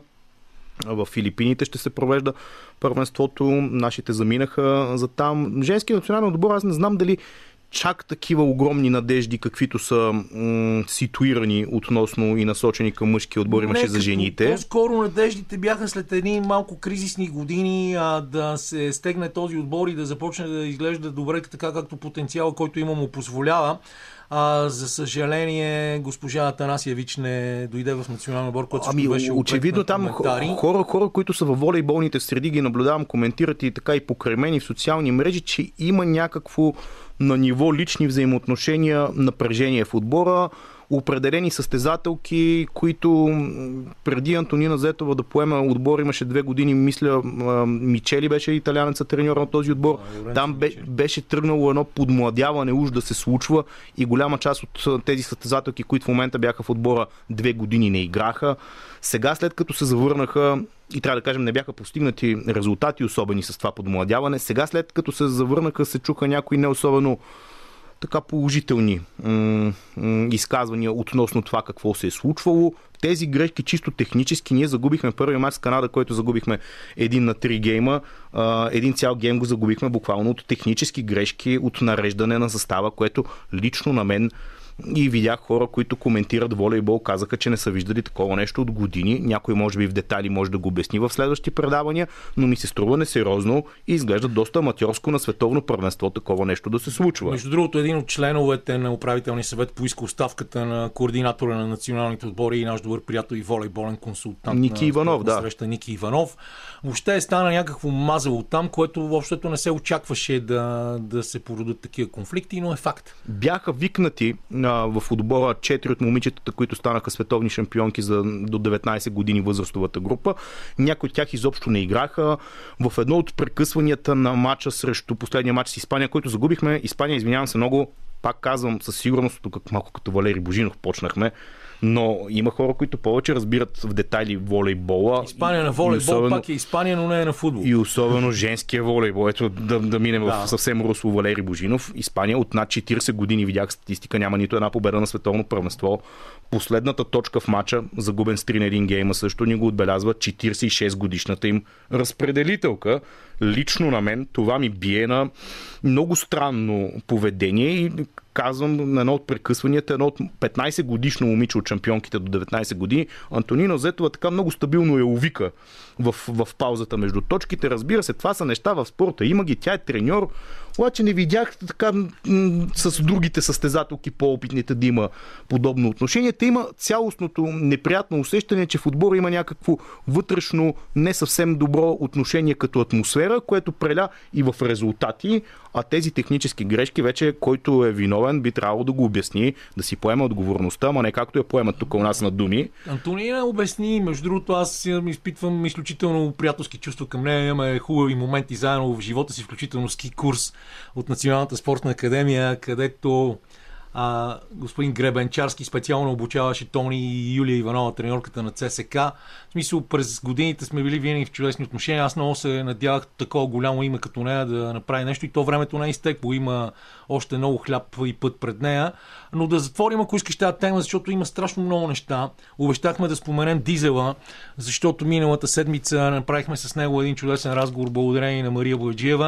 В Филипините ще се провежда първенството. Нашите заминаха за там. Женски национален отбор, аз не знам дали чак такива огромни надежди, каквито са м- ситуирани относно и насочени към мъжки отбор, имаше за жените. По-скоро надеждите бяха след едни малко кризисни години а, да се стегне този отбор и да започне да изглежда добре, така както потенциала, който има, му позволява. А, за съжаление, госпожа Атанасиевич не дойде в национален отбор, който ами, беше очевидно там хора, хора, които са във волейболните среди, ги наблюдавам, коментират и така и покрай мен и в социални мрежи, че има някакво на ниво лични взаимоотношения, напрежение в отбора, определени състезателки, които преди Антонина Зетова да поема отбор, имаше две години, мисля, Мичели беше италианеца треньор на този отбор. А, там бе, беше тръгнало едно подмладяване уж да се случва и голяма част от тези състезателки, които в момента бяха в отбора две години, не играха. Сега, след като се завърнаха и трябва да кажем, не бяха постигнати резултати особени с това подмладяване, сега след като се завърнаха, се чуха някои не особено така положителни м- м- изказвания относно това какво се е случвало. Тези грешки чисто технически, ние загубихме първия мач с Канада, който загубихме един на три гейма. А, един цял гейм го загубихме буквално от технически грешки, от нареждане на състава, което лично на мен и видях хора, които коментират волейбол, казаха, че не са виждали такова нещо от години. Някой може би в детайли може да го обясни в следващи предавания, но ми се струва несериозно и изглежда доста аматьорско на световно първенство такова нещо да се случва. Между другото, един от членовете на управителния съвет поиска оставката на координатора на националните отбори и наш добър приятел и волейболен консултант Ники Иванов, да. Среща Ники Иванов. Въобще стана някакво мазало там, което въобще не се очакваше да, да се породят такива конфликти, но е факт. Бяха викнати в отбора четири от момичетата, които станаха световни шампионки за до деветнайсет години възрастовата група. Някои от тях изобщо не играха. В едно от прекъсванията на матча срещу последния матч с Испания, който загубихме, Испания, извинявам се много, пак казвам със сигурност, тук малко като Валери Божинов почнахме, но има хора, които повече разбират в детайли волейбола. Испания на волейбол особено, пак е Испания, но не е на футбол. И особено женския волейбол. Ето да, да минем да. в съвсем русло Валери Божинов. Испания от над четирийсет години, видях статистика, няма нито една победа на световно първенство. Последната точка в матча, загубен с три на един гейма, също ни го отбелязва четирийсет и шест годишната им разпределителка. Лично на мен това ми бие на много странно поведение и казвам на едно от прекъсванията, едно от петнайсет годишно момиче от шампионките до деветнайсет години, Антонина Зетова така много стабилно я увика в, в паузата между точките. Разбира се, това са неща в спорта. Има ги, тя е треньор, обаче не видях така м- с другите състезателки по-опитните да има подобно отношение. Те има цялостното неприятно усещане, че в отбора има някакво вътрешно не съвсем добро отношение като атмосфера, което преля и в резултати, а тези технически грешки вече, който е виновен, би трябвало да го обясни, да си поема отговорността, ама не както я поемат тук у нас на думи. Антонина обясни, между другото, аз изпитвам изключително приятелски чувства към нея, имаме хубави моменти заедно в живота си, включително ски курс от Националната спортна академия, където а, господин Гребенчарски специално обучаваше Тони и Юлия Иванова, треньорката на ЦСКА. В смисъл, през годините сме били винаги в чудесни отношения. Аз много се надявах такова голямо име като нея да направи нещо и то времето не е изтекло. Има още много хляб и път пред нея. Но да затворим, ако искаш тази тема, защото има страшно много неща. Обещахме да споменем Дизела, защото миналата седмица направихме с него един чудесен разговор благодарение на Мария Бояджиева.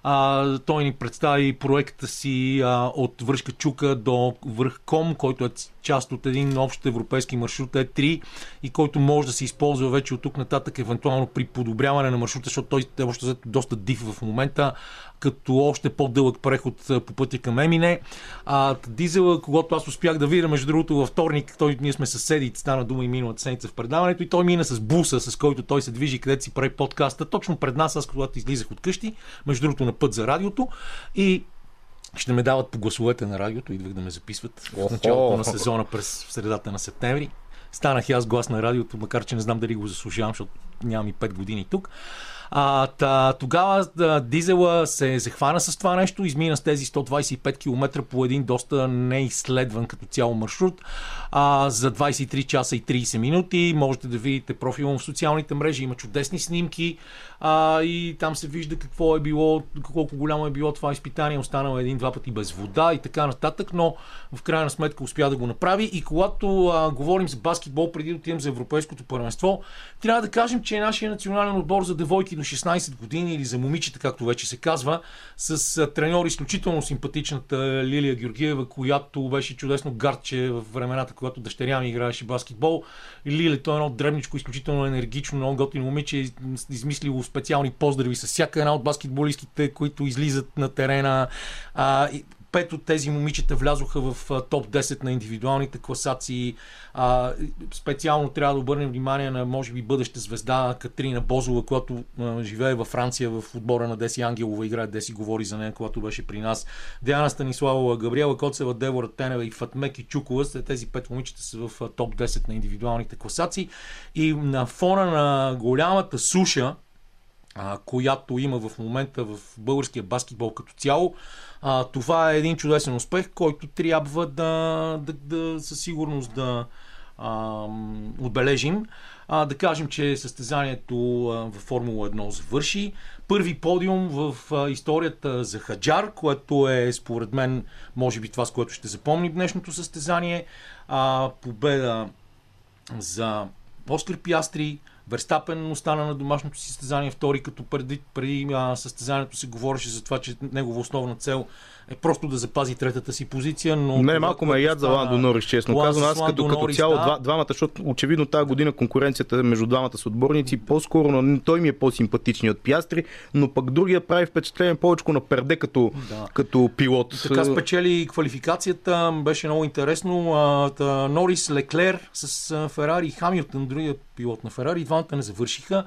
А, той ни представи проекта си а, от Връшка чука до връх Ком, който е част от един общ европейски маршрут Е три и който може да се използва вече от тук нататък, евентуално при подобряване на маршрута, защото той е още доста див в момента, като още по-дълъг преход по пътя към Емине. А, Дизела, когато аз успях да видя, между другото, във вторник, той, ние сме съседи, стана дума и миналата седмица в предаването, и той мина с буса, с който той се движи, където си прави подкаста, точно пред нас, аз когато излизах от къщи, между другото на път за радиото, и ще ме дават по гласовете на радиото, идвах да ме записват в началото на сезона през средата на септември. Станах и аз глас на радиото, макар че не знам дали го заслужавам, защото нямам и пет години тук. А, та, тогава да, Дизела се захвана с това нещо, измина с тези сто двайсет и пет километра по един доста неизследван като цяло маршрут а, за двайсет и три часа и трийсет минути. Можете да видите профила в социалните мрежи, има чудесни снимки а, и там се вижда какво е било, колко голямо е било това изпитание, останало един-два пъти без вода и така нататък, но в крайна сметка успя да го направи. И когато а, говорим за баскетбол, преди да отидем за европейското първенство, трябва да кажем, че нашия национален отбор за девойки до шестнайсет години или за момичета, както вече се казва, с а, треньор изключително симпатичната Лилия Георгиева, която беше чудесно гардче в времената, когато дъщеря ми играеше баскетбол. Лилия, той е едно дребничко, изключително енергично, много готино момиче, измислило специални поздрави с всяка една от баскетболистките, които излизат на терена. А, Пет от тези момичета влязоха в а, топ десет на индивидуалните класации. А, специално трябва да обърнем внимание на, може би, бъдеща звезда Катрина Бозова, която а, живее във Франция в отбора на Деси Ангелова, играе Деси, говори за нея, когато беше при нас. Диана Станиславова, Габриела Коцева, Девора Тенева и Фатме Кичукова. Тези пет момичета са в а, топ десет на индивидуалните класации. И на фона на голямата суша, а, която има в момента в българския баскетбол като цяло, А, това е един чудесен успех, който трябва да, да, да със сигурност да а, отбележим. А, да кажем, че състезанието във Формула едно завърши. Първи подиум в а, историята за Хаджар, което е според мен може би това, с което ще запомни днешното състезание. А, победа за Оскар Пиастри. Верстапен остана на домашното си състезание втори, като преди, преди а, състезанието се говореше за това, че негова основна цел е просто да запази третата си позиция. Но не, малко ме яд за Ландо Норис, честно казвам. Аз като, като цяло да. два, двамата, защото очевидно тази година конкуренцията между двамата с отборници, по-скоро но той ми е по-симпатичният от Пиастри, но пък другия прави впечатление повече на Перде като, да. като пилот. И така спечели квалификацията, беше много интересно. А, та, Норис, Леклер с Ферари и Хамилтън, другия пилот на Ферари, двамата не завършиха.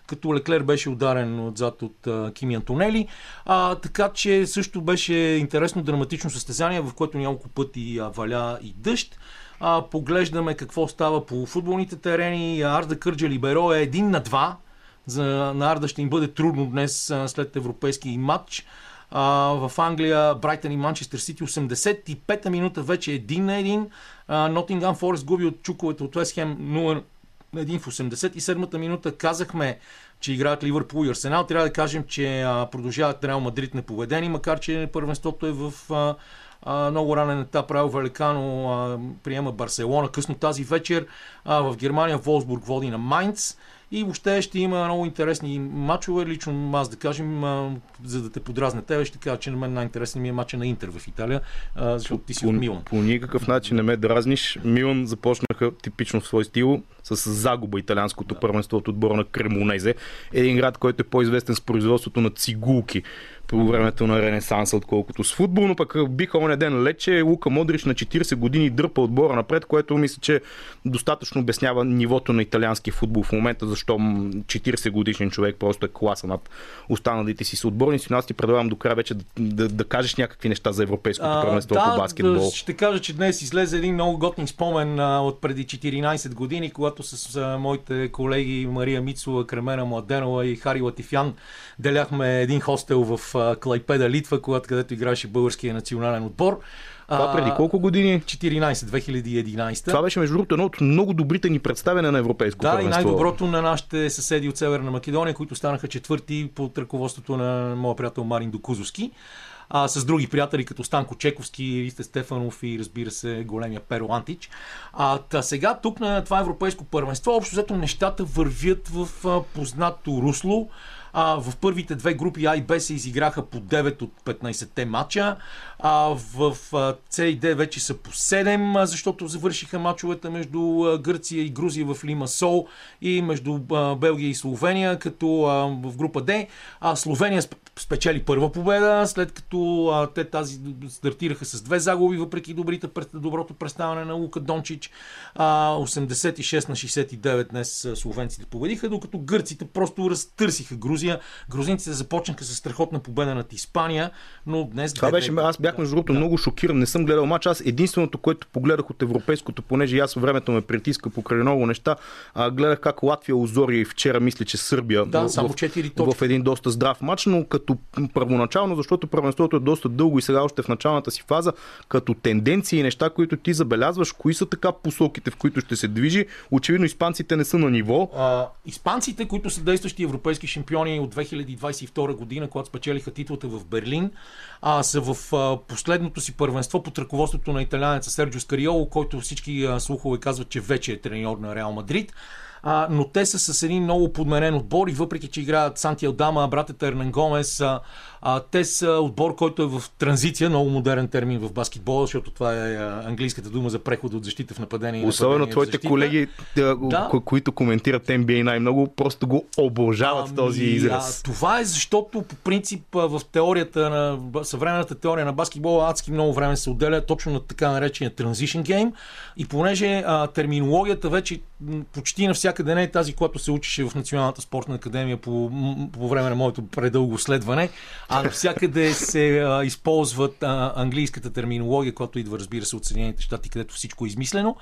като Леклер беше ударен отзад от а, Кими Антонели. А, така че също беше интересно драматично състезание, в което няколко пъти а, валя и дъжд. А, поглеждаме какво става по футболните терени. Арда Кърджали-Беро е един на два. За, на Арда ще им бъде трудно днес а, след европейски матч. Uh, в Англия Брайтън и Манчестър Сити осемдесет и пета минута вече един на един. Нотингъм Форест губи от чуковете от Уест Хем нула на един в осемдесет и седмата минута. Казахме, че играят Ливърпул и Арсенал. Трябва да кажем, че uh, продължават Реал Мадрид непобедени, макар че първенството е в uh, uh, много ранен етап. Рао Валекано uh, приема Барселона късно тази вечер. Uh, в Германия Волсбург води на Майнц. И въобще ще има много интересни матчове. Лично аз да кажем, а, за да те подразня тебе, ще кажа, че на мен най-интересен ми е матча на Интер в Италия, а, защото ти си по, от Милан. По никакъв начин не ме дразниш. Милан започнаха типично в свой стил с загуба италианското да. първенство от отбора на Кремонезе. Един град, който е по-известен с производството на цигулки по времето на Ренесанса, отколкото с футбол, но пък биха оня ден Лече, Лука Модрич на четирийсет години дърпа отбора напред, което мисля, че достатъчно обяснява нивото на италиански футбол в момента, защо четирийсет годишен човек просто е класа над останалите си съотборници. Но аз ти предлагам до края вече да, да, да кажеш някакви неща за европейското първенство да, по баскетбол. Да, ще кажа, че днес излезе един много готин спомен а, от преди четиринайсет години, когато с а, моите колеги Мария Мицова, Кремена Младенова и Хари Латифян деляхме един хостел в а, Клайпеда, Литва, когато където играеше българския национален отбор. Това преди колко години? четиринайсет, две хиляди и единайсета. Това беше между другото едно от много добрите ни представяне на европейско да, първенство. Да, и най-доброто на нашите съседи от Северна Македония, които станаха четвърти под ръководството на моя приятел Марин Докузовски. А, с други приятели, като Станко Чековски, Ристе Стефанов и разбира се големия Перо Антич. А, та сега тук на това европейско първенство, общо взето нещата вървят в а, познато русло. А, в първите две групи А и Б се изиграха по девет от петнайсетте матча. А, в а, С и Д вече са по седем, а, защото завършиха матчовете между а, Гърция и Грузия в Лимасол и между а, Белгия и Словения, като а, в група Д. А, Словения спечели първа победа, след като а, те тази стартираха с две загуби, въпреки добрите, доброто представяне на Лука Дончич. А, осемдесет и шест на шейсет и девет днес словенците победиха, докато гърците просто разтърсиха Грузия. Грузинците започнаха с страхотна победа над Испания, но днес... Това беше, аз бях между другото да. много шокиран. Не съм гледал мач. Аз единственото, което погледах от европейското, понеже аз във времето ме притиска покрай много неща, а, гледах как Латвия озори и вчера мисля, че Сърбия да, в, само четири точки. в един доста здрав мач, но като първоначално, защото първенството е доста дълго и сега още в началната си фаза, като тенденции и неща, които ти забелязваш, кои са така посоките, в които ще се движи. Очевидно испанците не са на ниво. А, испанците, които са действащи европейски шампиони от две хиляди двайсет и втора година, когато спечелиха титлата в Берлин, а, са в а, последното си първенство под ръководството на италянеца Серджио Скариоло, който всички а, слухове казват, че вече е треньор на Реал Мадрид. А, но те са с един много подменен отбор и въпреки, че играят Санти Алдама, братята Ернан Гомес, а, а, те са отбор, който е в транзиция, много модерен термин в баскетбола, защото това е а, английската дума за преход от защита в нападение. Особено твоите колеги, да. ко- които коментират Н Б А най-много, просто го обожават ами, този израз. А, това е защото по принцип в теорията на съвременната теория на баскетбола адски много време се отделя точно на така наречения transition game и понеже а, терминологията вече почти навсякъде не е тази, която се учеше в Националната спортна академия по, по време на моето предълго следване, а навсякъде се а, използват а, английската терминология, която идва, разбира се, от Съединените щати, където всичко е измислено.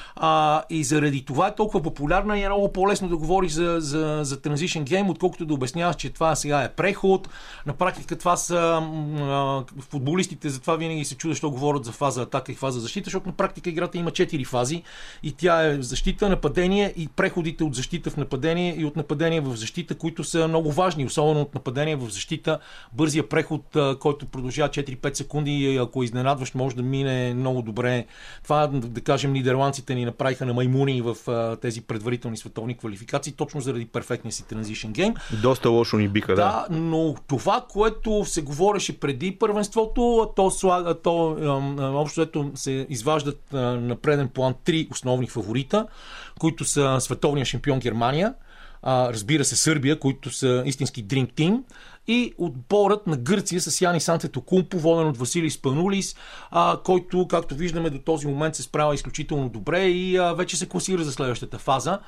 А, и заради това е толкова популярна и е много по-лесно да говориш за, за, за transition game, отколкото да обясняваш, че това сега е преход. На практика това са а, футболистите, затова винаги се чудя, що говорят за фаза атака и фаза защита, защото на практика играта има четири фази и тя е защита, нападение и преходите от защита в нападение и от нападение в защита, които са много важни, особено от нападение в защита. Бързия преход, а, който продължава четири-пет секунди и ако изненадваш, може да мине много добре. Това, да кажем, нидерландците ни направиха на маймуни в а, тези предварителни световни квалификации, точно заради перфектния си transition game. Доста лошо ни биха, да. Да, но това, което се говореше преди първенството, то, то общо ето се изваждат а, на преден план три основни фаворита, които са световния шампион Германия, а, разбира се Сърбия, които са истински Dream Team, и отборът на Гърция с Янис Антетокумпо, воден от Василис Спанулис, а, който, както виждаме, до този момент се справя изключително добре и а, вече се класира за следващата фаза.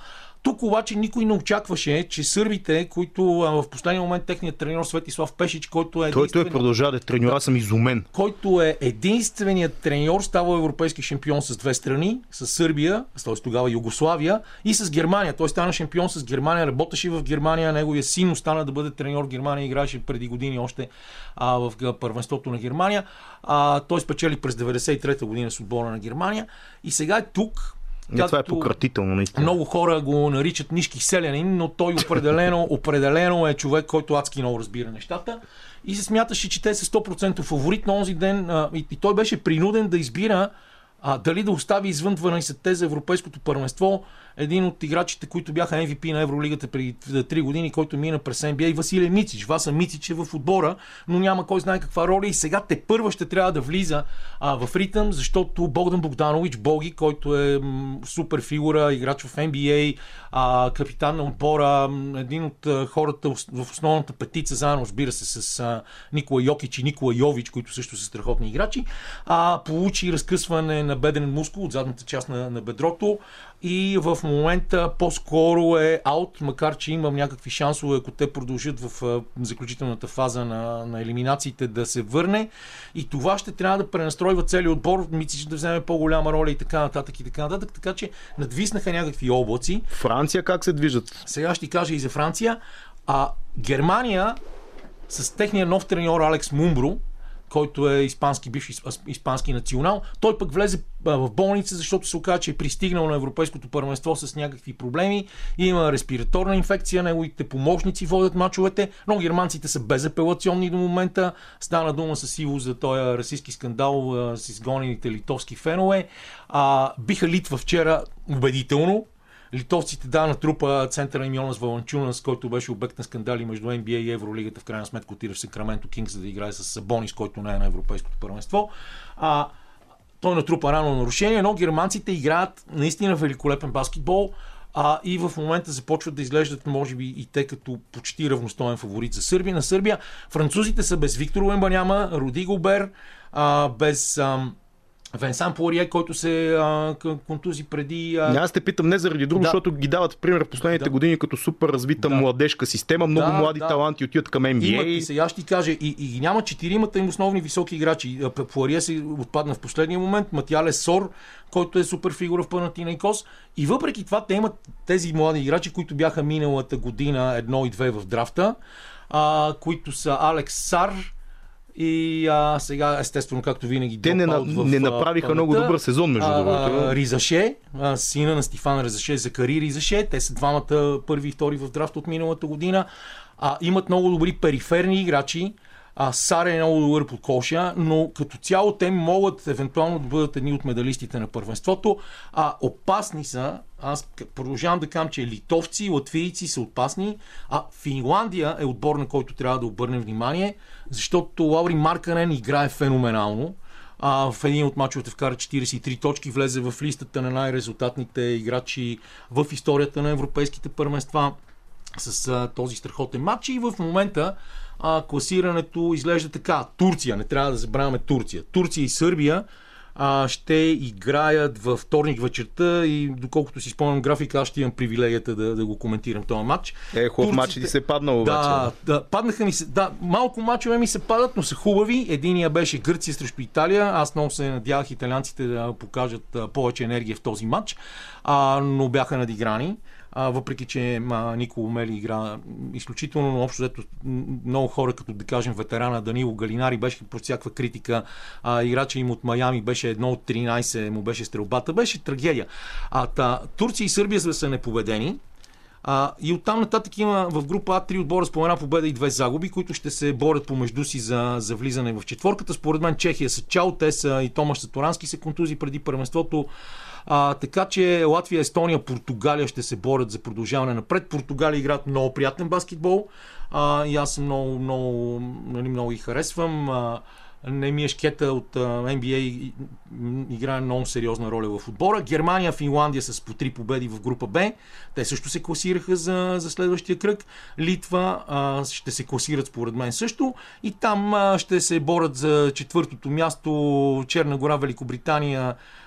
Тук обаче никой не очакваше, че сърбите, които а, в последния момент техният треньор Светислав Пешич, който е Той, той продължава да треньора, съм изумен. Който е единственият треньор, става европейски шампион с две страни, с Сърбия, т.е. тогава Югославия, и с Германия. Той стана шампион с Германия, работеше в Германия, неговия син остана да бъде треньор в Германия, играеше преди години още а, в първенството на Германия. А, той спечели през деветдесет и трета година с отбора на Германия и сега е тук. Не, това е пократително, наистина. Много хора го наричат нишки селянин, но той определено, определено е човек, който адски много разбира нещата. И се смяташе, че те са сто процента фаворит на онзи ден. А, и, и той беше принуден да избира а, дали да остави извън дванайсетте за европейското първенство един от играчите, които бяха Ем Ви Пи на Евролигата преди три години, който мина през Ен Би Ей, Василий Мицич. Васа Мицич е в отбора, но няма кой знае каква роля и сега те първа ще трябва да влиза а, в ритъм, защото Богдан Богданович, Боги, който е м, супер фигура, играч в Ен Би Ей, а, капитан на отбора, един от а, хората в основната петица, заедно разбира се с а, Никола Йокич и Никола Йович, които също са страхотни играчи, а, получи разкъсване на бедрен мускул от задната част на, на бедрото и в момента по-скоро е аут, макар че имам някакви шансове, ако те продължат в а, заключителната фаза на, на елиминациите да се върне и това ще трябва да пренастройва целият отбор, Мицич да вземе по-голяма роля и така нататък и така нататък, така че надвиснаха някакви облаци. Франция как се движат? Сега ще кажа и за Франция. А Германия с техния нов треньор Алекс Мумбро, който е испански, бивш испански национал, той пък влезе в болница, защото се оказа, че е пристигнал на европейското първенство с някакви проблеми. Има респираторна инфекция, неговите помощници водят мачовете, но германците са безапелационни до момента. Стана дума със Иво за този расистски скандал а, с изгонените литовски фенове. А, биха Литва вчера убедително. Литовците да натрупа центъра им Йонас Валанчунас, който беше обект на скандали между Ен Би Ей и Евролигата, в крайна сметка отида в Сакраменто Кингс, за да играе с Сабонис, който не е на европейското първенство. А, той натрупа рано нарушение, но германците играят наистина великолепен баскетбол а, и в момента започват да изглеждат, може би, и те като почти равностоен фаворит за Сърбия. На Сърбия французите са без Виктор Уембаняма, Руди Гобер, а, без... Ам, Венсан Пуарие, който се а, контузи преди... А... Аз те питам не заради друго, да. Защото ги дават пример в последните да. години като супер развита да. младежка система. Много да, млади да. таланти отиват към Ен Би Ей. Имат, и сега ще ти кажа, и, и няма четиримата им основни високи играчи. Пуарие се отпадна в последния момент, Матиале Сор, който е супер фигура в Панатинайкос. И въпреки това те имат тези млади играчи, които бяха миналата година едно и две в драфта, а, които са Алекс Сар, и а, сега, естествено, както винаги... Те не, на, в, не направиха паметта. Много добър сезон, между другото. Ризаше, а, сина на Стефан Ризаше, Закари Ризаше. Те са двамата първи и втори в драфт от миналата година. А, имат много добри периферни играчи. А, Сар е много добър под коша, но като цяло те могат евентуално да бъдат едни от медалистите на първенството. А, опасни са, аз продължавам да кажам, че литовци и латвийци са опасни, а Финландия е отбор, на който трябва да обърнем внимание, защото Лаури Марканен играе феноменално. А, в един от мачовете вкара четирийсет и три точки, влезе в листата на най-резултатните играчи в историята на европейските първенства с а, този страхотен матч и в момента а, класирането изглежда така. Турция, не трябва да забравяме Турция. Турция и Сърбия а, ще играят във вторник вечерта и доколкото си спомням графика, аз ще имам привилегията да, да го коментирам този матч. Е, хубав матч ти се паднал обаче. Да, да, паднаха ми се, да, малко мачове ми се падат, но са хубави. Единия беше Гърция срещу Италия. Аз много се надявах италианците да покажат а, повече енергия в този матч, а, но бяха надиграни. А, въпреки че а, Николо Мели игра изключително, но общо взето много хора, като да кажем ветерана Данило Галинари, беше под всякаква критика. А, играча им от Майами беше едно от тринайсет, му беше стрелбата. Беше трагедия. А, та, Турция и Сърбия са непобедени. А, и оттам нататък има в група А три отбора с по една победа и две загуби, които ще се борят помежду си за, за влизане в четворката. Според мен Чехия са чао, те са и Томаш Саторански се контузи преди първенството. А, така че Латвия, Естония, Португалия ще се борят за продължаване напред. Португалия играят много приятен баскетбол а, и аз много, много, много, много ги харесвам. А, Немия Шкета от Ен Би Ей играе много сериозна роля в отбора. Германия, Финландия с по три победи в група Б. Те също се класираха за, за следващия кръг. Литва а, ще се класират според мен също. И там а, ще се борят за четвъртото място Черна гора, Великобритания,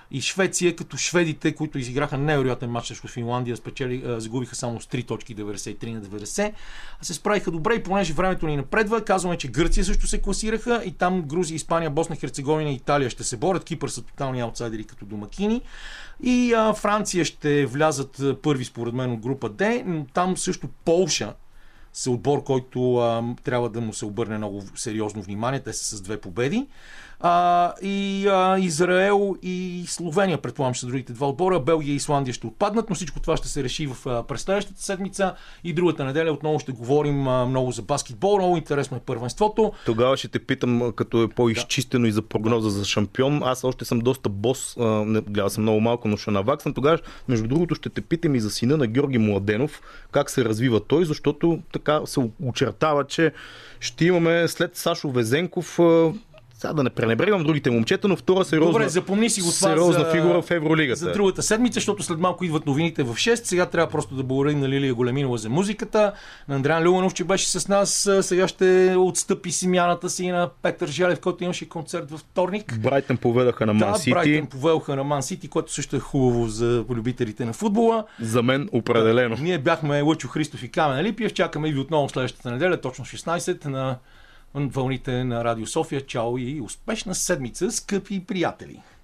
и Швеция, като шведите, които изиграха невероятен матч срещу Финландия, спечели, загубиха само с три точки, деветдесет и три на деветдесет, а се справиха добре и понеже времето ни напредва, казваме, че Гърция също се класираха и там Грузия, Испания, Босна, Херцеговина и Италия ще се борят. Кипър са тотални аутсайдери като домакини. И а, Франция ще влязат първи според мен от група Д, но там също Полша са отбор, който а, трябва да му се обърне много сериозно внимание. Те са с две победи. А, и а, Израел и Словения, предполагам, че са другите два отбора. Белгия и Исландия ще отпаднат, но всичко това ще се реши в а, предстоящата седмица. И другата неделя отново ще говорим а, много за баскетбол. Много интересно е първенството. Тогава ще те питам, като е по-изчистено да. и за прогноза за шампион. Аз още съм доста бос, а, не, гледал съм много малко, но ще наваксам. Тогава, между другото, ще те питам и за сина на Георги Младенов, как се развива той, защото така се очертава, че ще имаме след Сашо Везенков, сега да не пренебрегвам другите момчета, но втора сериозна, Добре, запомни си го това сериозна за, фигура в Евролигата. За другата седмица, защото след малко идват новините в шест. Сега трябва просто да благодарим на Лилия Големинова за музиката, на Андриан Люленов, че беше с нас. Сега ще отстъпи смяната си на Петър Желев, който имаше концерт във вторник. Брайтън поведаха на Ман Сити. Да, Брайтън поведаха на Ман Сити, което също е хубаво за любителите на футбола. За мен определено. Да, ние бяхме Лъчо Христов и Камен Липиев. Чакаме ви отново следващата неделя, точно шестнайсет на вълните на Радио София. Чао и успешна седмица, скъпи приятели!